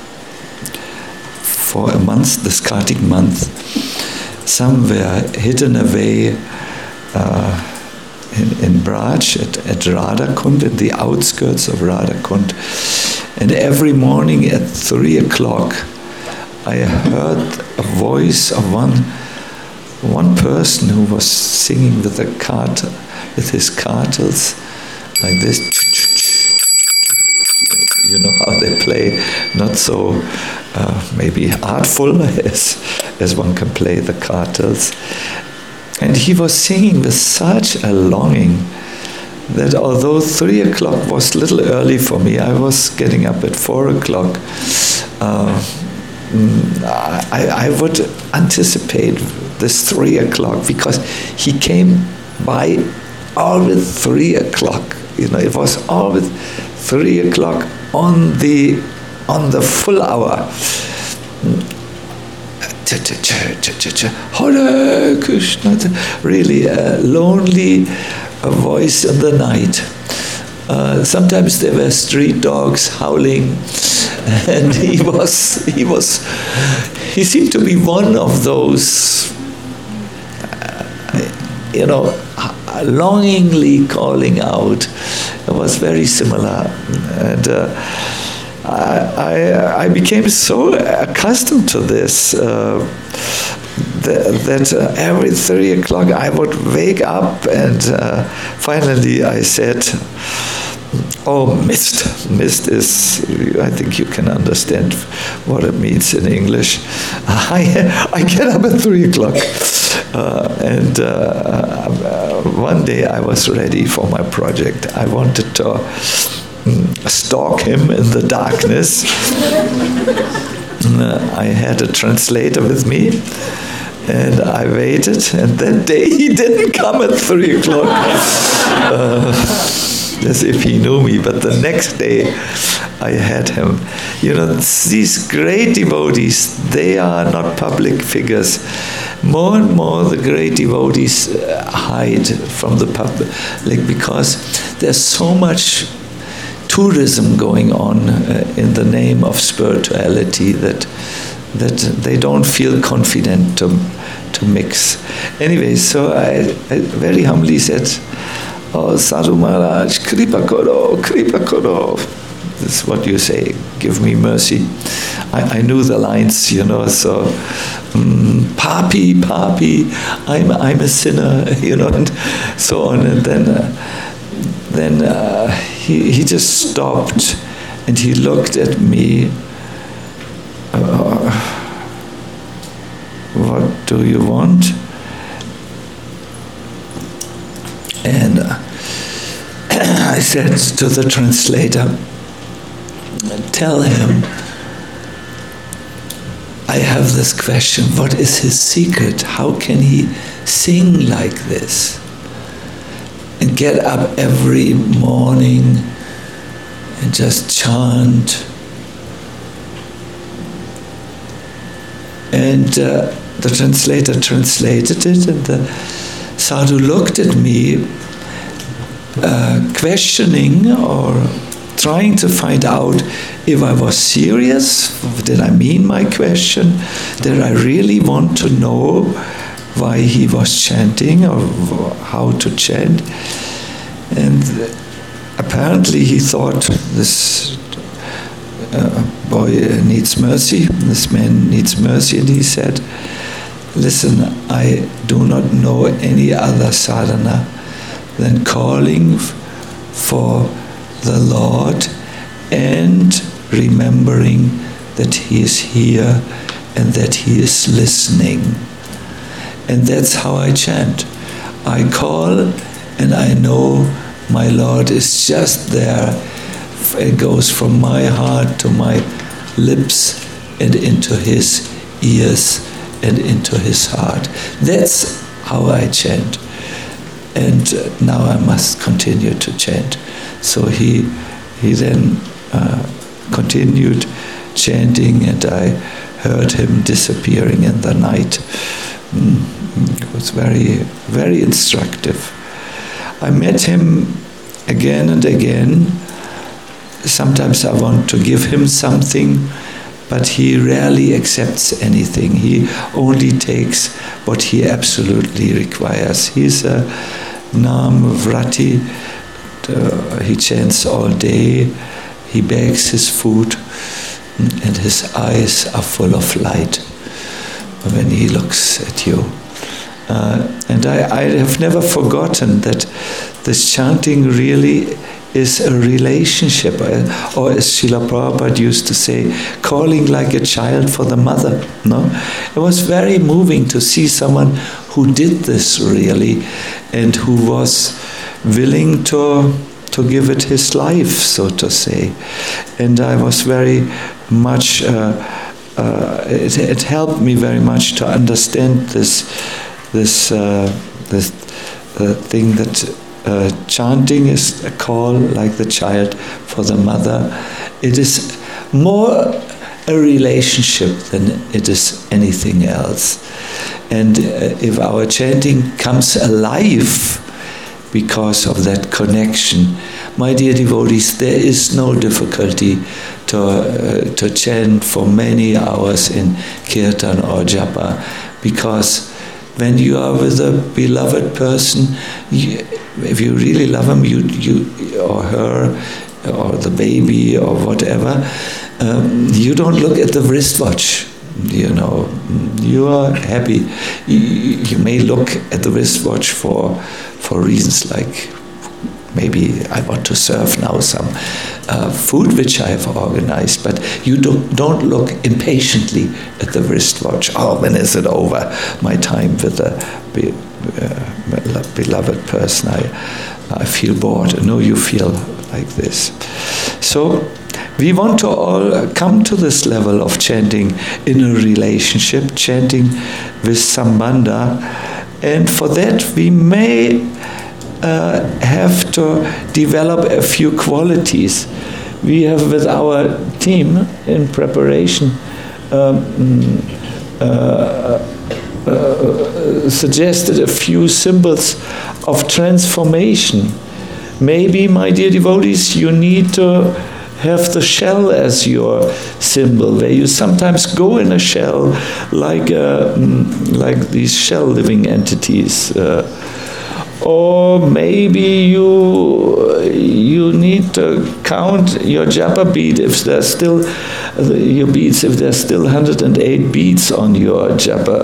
for a month, this Kartik month, somewhere hidden away uh, in, in Braj at, at Radhakund, in the outskirts of Radhakund. And every morning at three o'clock, I heard a voice of one one person who was singing with a cart, with his cartels, like this. You know how they play, not so uh, maybe artful as as one can play the cartels. And he was singing with such a longing that although three o'clock was a little early for me, I was getting up at four o'clock. Uh, I, I would anticipate this three o'clock because he came by always three o'clock. You know, it was always three o'clock on the on the full hour. Hare Krishna, really a lonely voice in the night. Uh, sometimes there were street dogs howling, and he was he was he seemed to be one of those, uh, you know, longingly calling out. It was very similar, and uh, I, I I became so accustomed to this uh, that, that uh, every three o'clock I would wake up, and uh, finally I said, "Oh, mist, mist is. I think you can understand what it means in English. I I get up at three o'clock." Uh, and uh, uh, one day I was ready for my project. I wanted to um, stalk him in the darkness. uh, I had a translator with me, and I waited. And that day he didn't come at three o'clock, uh, as if he knew me. But the next day I had him. You know, these great devotees, they are not public figures. More and more the great devotees uh, hide from the public because there's so much tourism going on uh, in the name of spirituality that that they don't feel confident to to mix. Anyway, so I, I very humbly said, "Oh, Sadhu Maharaj, kripa karo, kripa karo." This is what you say, give me mercy. I, I knew the lines, you know, so um, papi, papi, I'm I'm a sinner, you know, and so on. And then uh, then uh, he he just stopped and he looked at me. Uh, what do you want? And uh, I said to the translator, "Tell him I have this question. What is his secret? How can he sing like this and get up every morning and just chant?" And uh, the translator translated it, and the sadhu looked at me, uh, questioning or trying to find out if I was serious. Did I mean my question? Did I really want to know why he was chanting or how to chant? And apparently he thought this uh, boy needs mercy, this man needs mercy, and he said, "Listen, I do not know any other sadhana than calling for the Lord and remembering that He is here and that He is listening. And that's how I chant. I call and I know my Lord is just there. It goes from my heart to my lips and into His ears and into His heart. That's how I chant. And now I must continue to chant. So he he then uh, continued chanting, and I heard him disappearing in the night. Mm, it was very, very instructive. I met him again and again. Sometimes I want to give him something, but he rarely accepts anything. He only takes what he absolutely requires. He's a Nam Vrati. Uh, he chants all day. He begs his food, and his eyes are full of light when he looks at you. Uh, and I, I have never forgotten that this chanting really is a relationship, or as Srila Prabhupada used to say, calling like a child for the mother. No, it was very moving to see someone who did this really, and who was willing to to give it his life, so to say. And I was very much. Uh, uh, it, it helped me very much to understand this this uh, this uh, thing that. Uh, chanting is a call like the child for the mother. It is more a relationship than it is anything else. And uh, if our chanting comes alive because of that connection, my dear devotees, there is no difficulty to, uh, to chant for many hours in kirtan or japa, because when you are with a beloved person, you, if you really love him, you, you or her, or the baby, or whatever, um, you don't look at the wristwatch. You know, you are happy. You, you may look at the wristwatch for for reasons like, maybe I want to serve now some uh, food which I have organized, but you don't, don't look impatiently at the wristwatch. Oh, when is it over? My time with the be, uh, beloved person. I, I feel bored. No, you feel like this. So we want to all come to this level of chanting in a relationship, chanting with Sambandha, and for that we may Uh, have to develop a few qualities. We have with our team in preparation um, uh, uh, suggested a few symbols of transformation. Maybe, my dear devotees, you need to have the shell as your symbol, where you sometimes go in a shell like, uh, like these shell living entities. Uh, Or maybe you you need to count your japa bead if there's still your beads if there's still one hundred eight beads on your japa.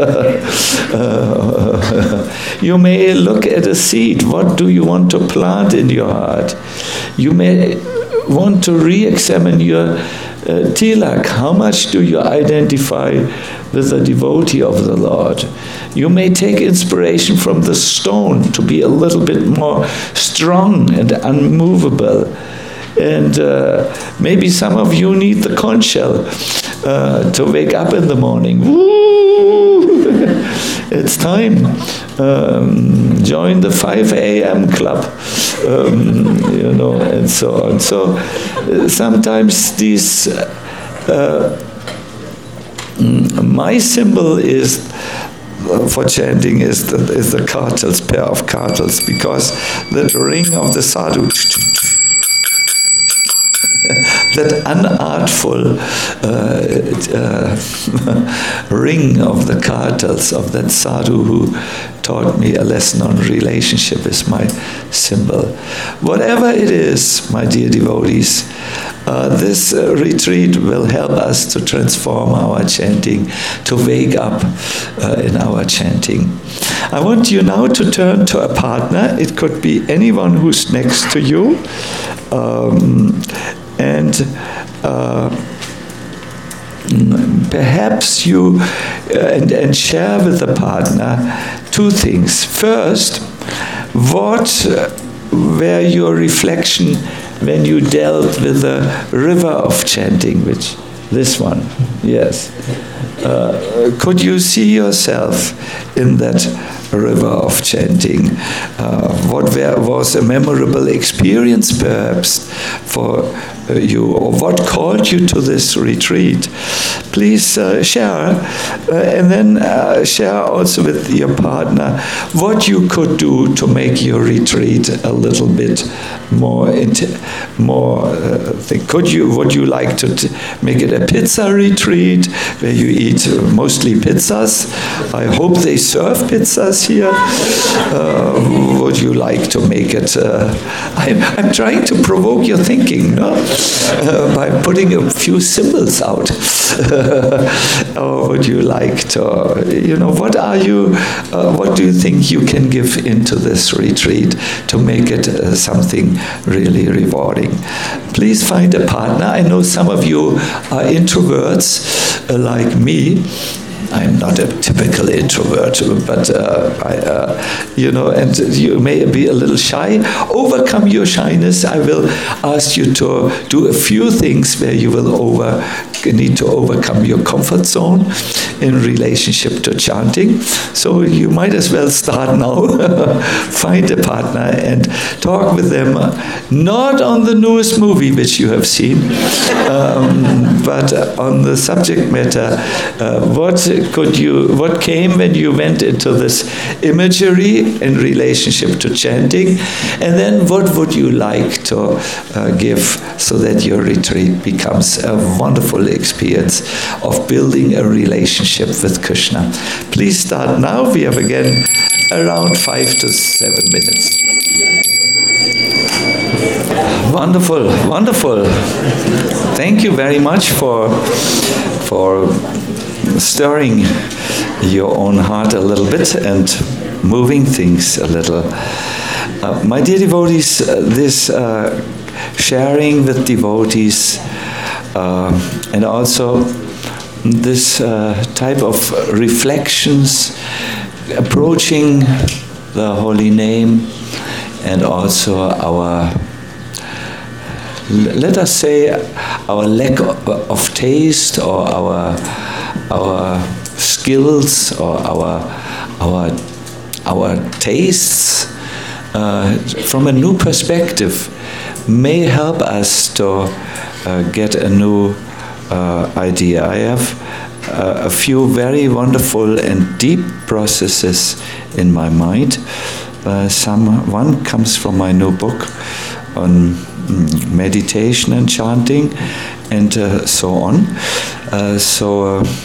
uh, you may look at a seed. What do you want to plant in your heart? You may want to re-examine your uh, tilak. How much do you identify with the devotee of the Lord? You may take inspiration from the stone to be a little bit more strong and unmovable. And uh, maybe some of you need the conch shell uh, to wake up in the morning. Woo! It's time. Um, join the five a.m. club, um, you know, and so on. So uh, sometimes these, uh, my symbol is, for chanting is the, is the kartals, pair of kartals, because the ring of the sadhu, that unartful uh, uh, ring of the kartals, of that sadhu who taught me a lesson on relationship, is my symbol. Whatever it is, my dear devotees, uh, this uh, retreat will help us to transform our chanting, to wake up uh, in our chanting. I want you now to turn to a partner. It could be anyone who's next to you. Um, and uh, perhaps you uh, and, and share with the partner two things. First, what uh, were your reflection when you dealt with the river of chanting, which this one, yes. Uh, could you see yourself in that river of chanting? Uh, what were, was a memorable experience perhaps for uh, you, or what called you to this retreat? Please uh, share, uh, and then uh, share also with your partner what you could do to make your retreat a little bit more, more. Uh, think, could you? Would you like to t- make it a pizza retreat where you eat mostly pizzas? I hope they serve pizzas here. Uh, would you like to make it? Uh, I'm, I'm trying to provoke your thinking, no? Uh, by putting a few symbols out. Or would you like to, you know, what are you, uh, what do you think you can give into this retreat to make it uh, something really rewarding? Please find a partner. I know some of you are introverts uh, like me. I'm not a typical introvert, but uh, I, uh, you know, and you may be a little shy. Overcome your shyness. I will ask you to do a few things where you will over need to overcome your comfort zone in relationship to chanting. So you might as well start now. Find a partner and talk with them, not on the newest movie which you have seen, um, but on the subject matter. Uh, what could you? What came when you went into this imagery in relationship to chanting, and then what would you like to uh, give so that your retreat becomes a wonderful experience of building a relationship with Krishna? Please start now. We have again around five to seven minutes. Wonderful, wonderful. Thank you very much for for stirring your own heart a little bit and moving things a little. Uh, my dear devotees, uh, this uh, sharing with devotees uh, and also this uh, type of reflections, approaching the holy name, and also our, let us say, our lack of, of taste, or our our skills, or our our our tastes uh, from a new perspective may help us to uh, get a new uh, idea. I have uh, a few very wonderful and deep processes in my mind. Uh, some one comes from my new book on mm, meditation and chanting, and uh, so on. Uh, so. Uh,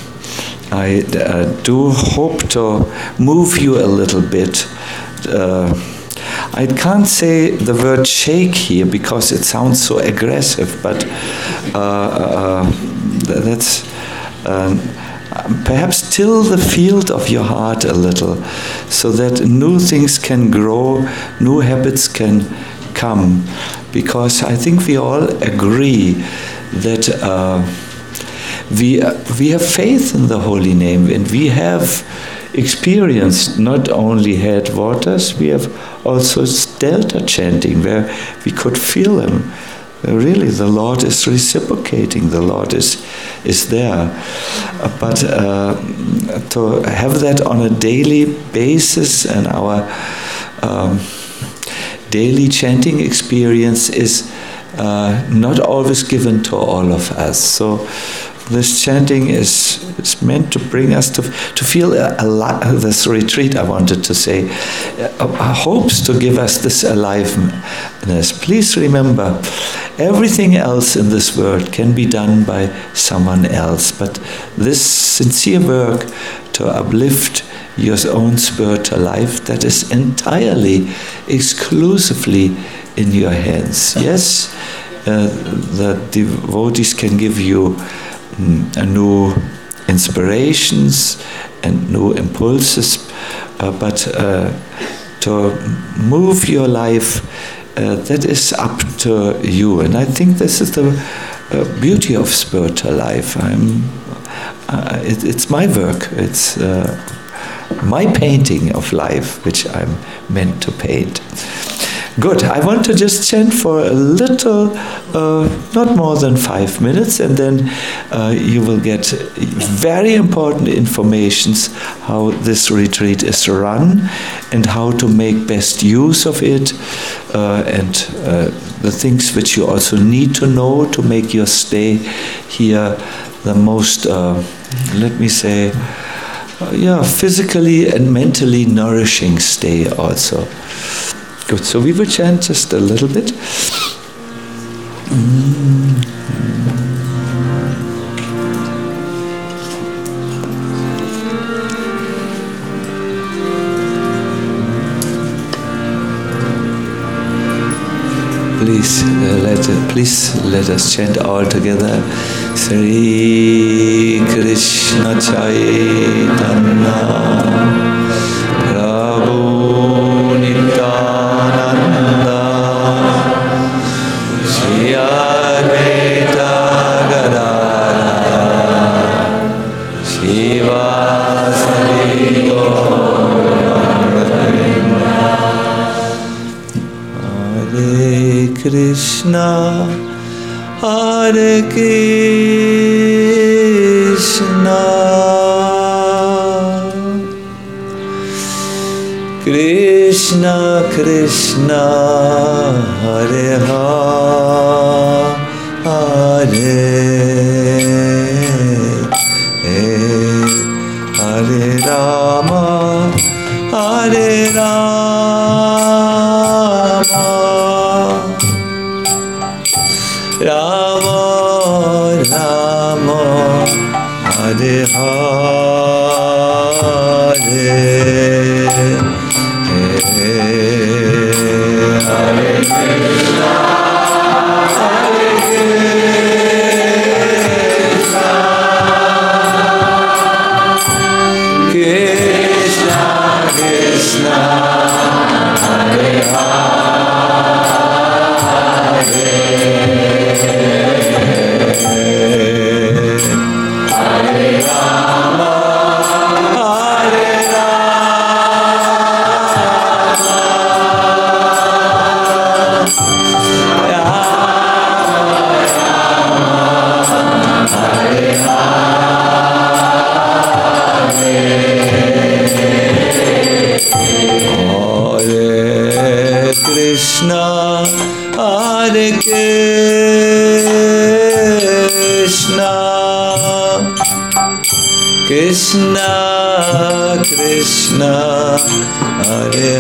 I uh, do hope to move you a little bit. Uh, I can't say the word shake here because it sounds so aggressive, but uh, uh, that's uh, perhaps till the field of your heart a little, so that new things can grow, new habits can come. Because I think we all agree that uh, We, uh, we have faith in the holy name, and we have experienced not only headwaters, we have also delta chanting, where we could feel them. Really, the Lord is reciprocating, the Lord is, is there. Uh, but uh, to have that on a daily basis, and our um, daily chanting experience is uh, not always given to all of us. So this chanting is, is meant to bring us to to feel alive. This retreat, I wanted to say, uh, hopes to give us this aliveness. Please remember, everything else in this world can be done by someone else, but this sincere work to uplift your own spiritual life, that is entirely, exclusively in your hands. Yes, uh, the devotees can give you a new inspirations and new impulses, uh, but uh, to move your life, uh, that is up to you. And I think this is the uh, beauty of spiritual life. I'm uh, it, it's my work. It's uh, my painting of life, which I'm meant to paint. Good. I want to just chant for a little, uh, not more than five minutes, and then uh, you will get very important informations how this retreat is run and how to make best use of it, uh, and uh, the things which you also need to know to make your stay here the most, uh, let me say, uh, yeah, physically and mentally nourishing stay also. Good, so we will chant just a little bit. Mm. Please uh, let uh, please let us chant all together. Sri Krishna Chaitanya Prabhu Nityananda Shri Advaita Gadadhara Shivasari Hare Krishna, Hare Krishna, Krishna Krishna, Hare Hare, Hare Rama, Hare Rama, Rama Rama, Hare Hare, Hare Krishna, Hare Krishna, Krishna Krishna, Hare Hare, Hare Rama, Hare Rama, Hare Hare Krishna, Hare Krishna, Krishna Krishna, Hare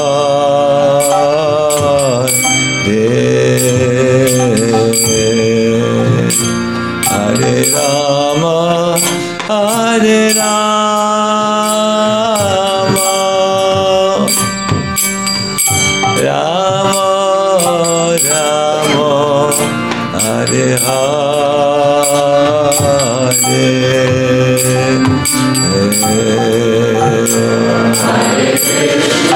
Hare, Hare Rama, Hare Rama, Rama Rama, Hare Hare, Hare Krishna,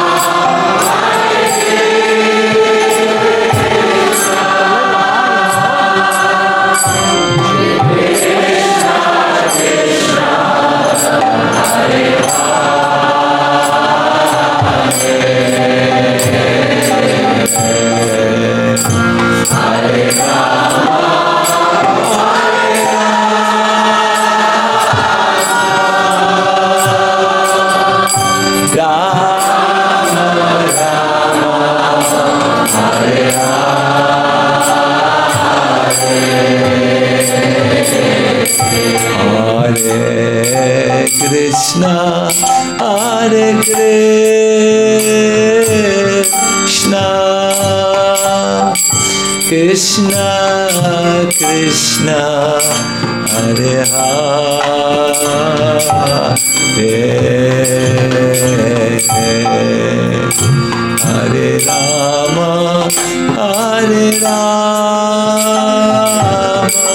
Krishna, Hare Krishna, Krishna Krishna, Hare Hare, Hare Rama, Hare Rama,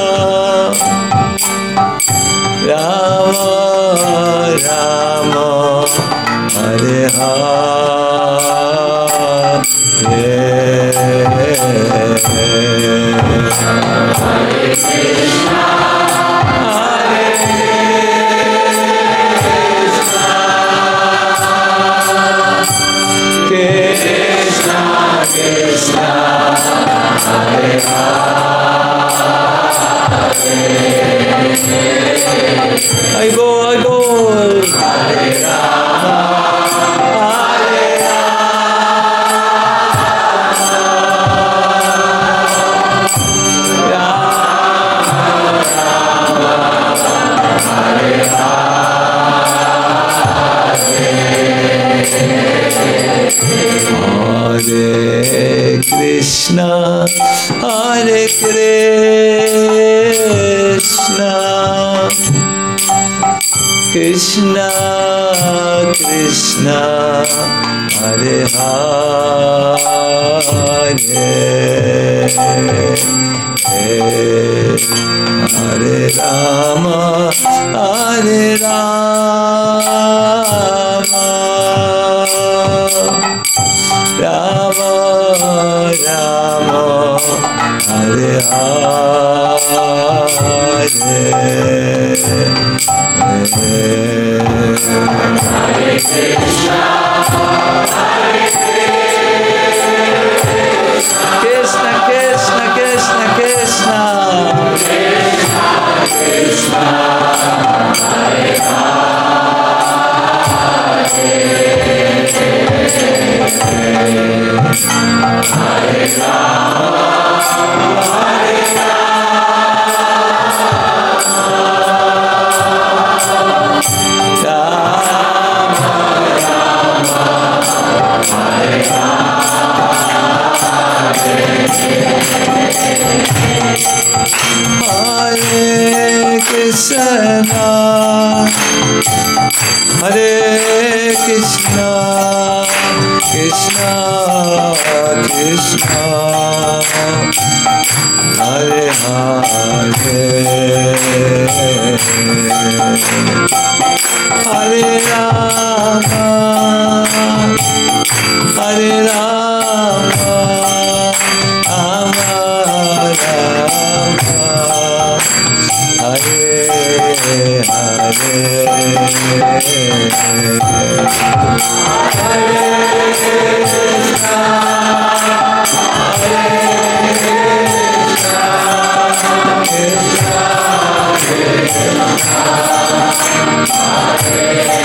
Rama Rama, Hare Hare, Hare Krishna, Hare Krishna, Hare Krishna, Krishna Krishna, Hare Hare, Hare Rama, Hare Rama, Rama Rama, Hare Hare, Hare Krishna, Hare Krishna, Krishna Krishna Krishna, Krishna Krishna, Hare Hare Rama, Hare Krishna, Hare Krishna, Krishna Krishna, Hare Hare, Hare Rama, Hare Rama, Rama Rama, Hare Hare, Hare Krishna, Hare Krishna, Krishna Krishna, Hare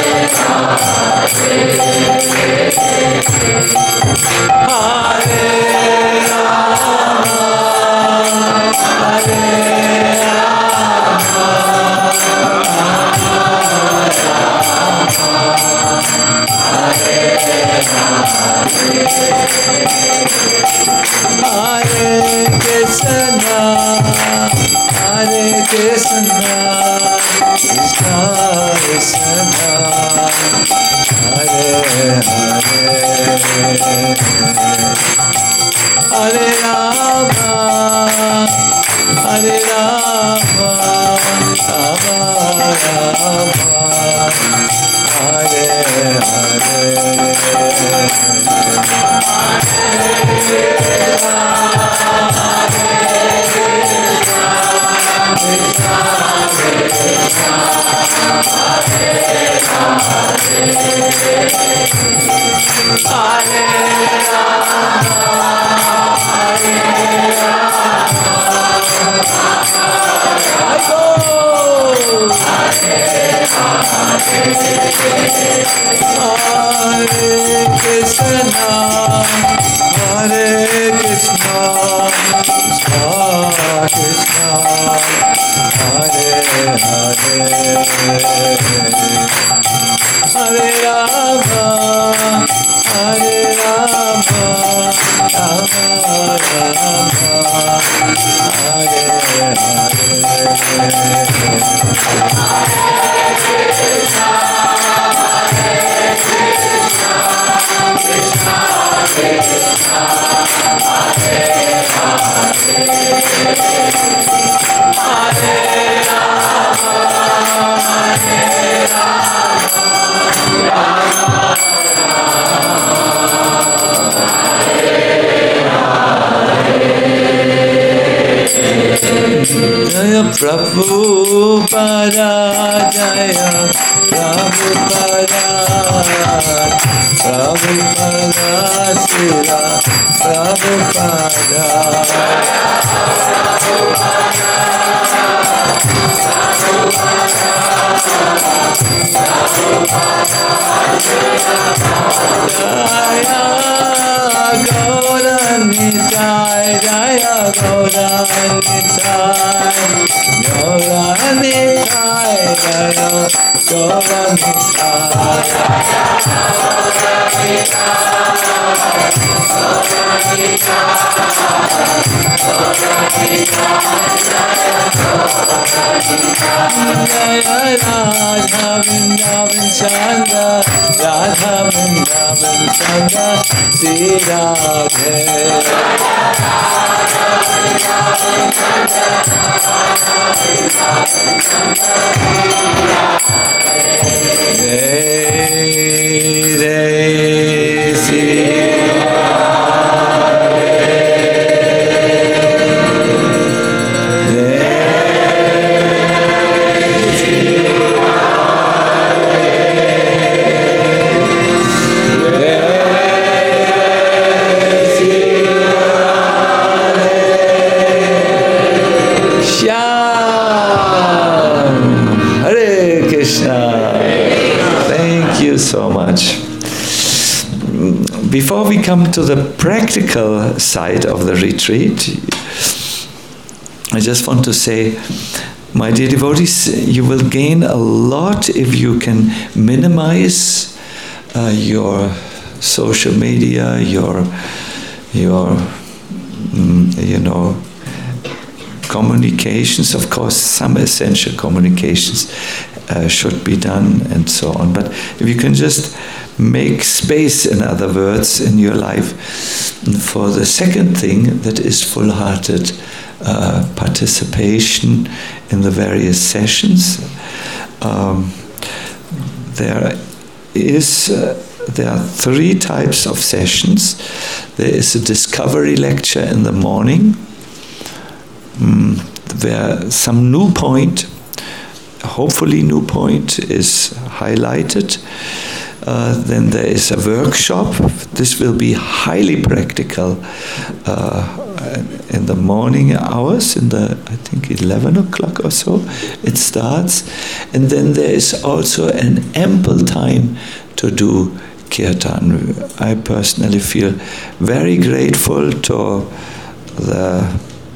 Hare, Hare Rama, Hare Hare Krishna, Hare Krishna, Krishna Krishna, Hare Hare, Hare Rama, Hare Rama, Rama Rama, Hare Hare, Hare Krishna, Hare Krishna, Krishna Krishna, Hare Hare, Hare Rama, Hare Rama, Rama Rama, Hare Hare. Jaya Prabhupada, Jaya Prabhupada, Prabhupada, Srila Prabhupada, Jaya Gauranitai, Jaya Gauranitai, Gauranitai, Jaya Gauranitai, Radha Vrindavan Chanda, Radha Vrindavan Chanda, Sri Radhe. Jai Jai Sri so much. Before we come to the practical side of the retreat, I just want to say, my dear devotees, you will gain a lot if you can minimize uh, your social media, your, your, mm, you know, communications. Of course, some essential communications Uh, should be done and so on. But if you can just make space, in other words, in your life for the second thing, that is full-hearted uh, participation in the various sessions. Um, there is uh, there are three types of sessions. There is a discovery lecture in the morning, um, where some new point, hopefully new point, is highlighted. Uh, then there is a workshop. This will be highly practical uh, in the morning hours, in the, I think, eleven o'clock or so it starts. And then there is also an ample time to do kirtan. I personally feel very grateful to the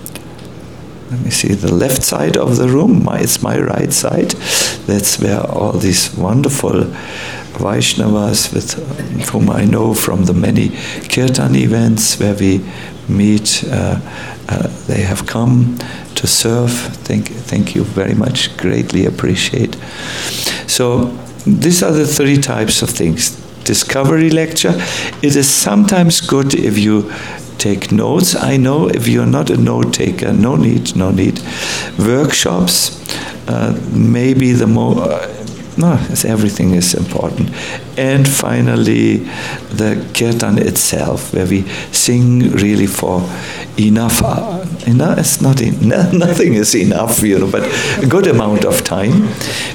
Let me see, the left side of the room, my, it's my right side. That's where all these wonderful Vaishnavas, with whom I know from the many kirtan events where we meet, uh, uh, they have come to serve. Thank, thank you very much, greatly appreciate. So these are the three types of things. Discovery lecture. It is sometimes good if you take notes. I know if you're not a note taker, no need, no need. Workshops, uh, maybe the more, uh, no, everything is important. And finally, the kirtan itself, where we sing really for enough, uh, enough it's not en- nothing is enough, you know, but a good amount of time,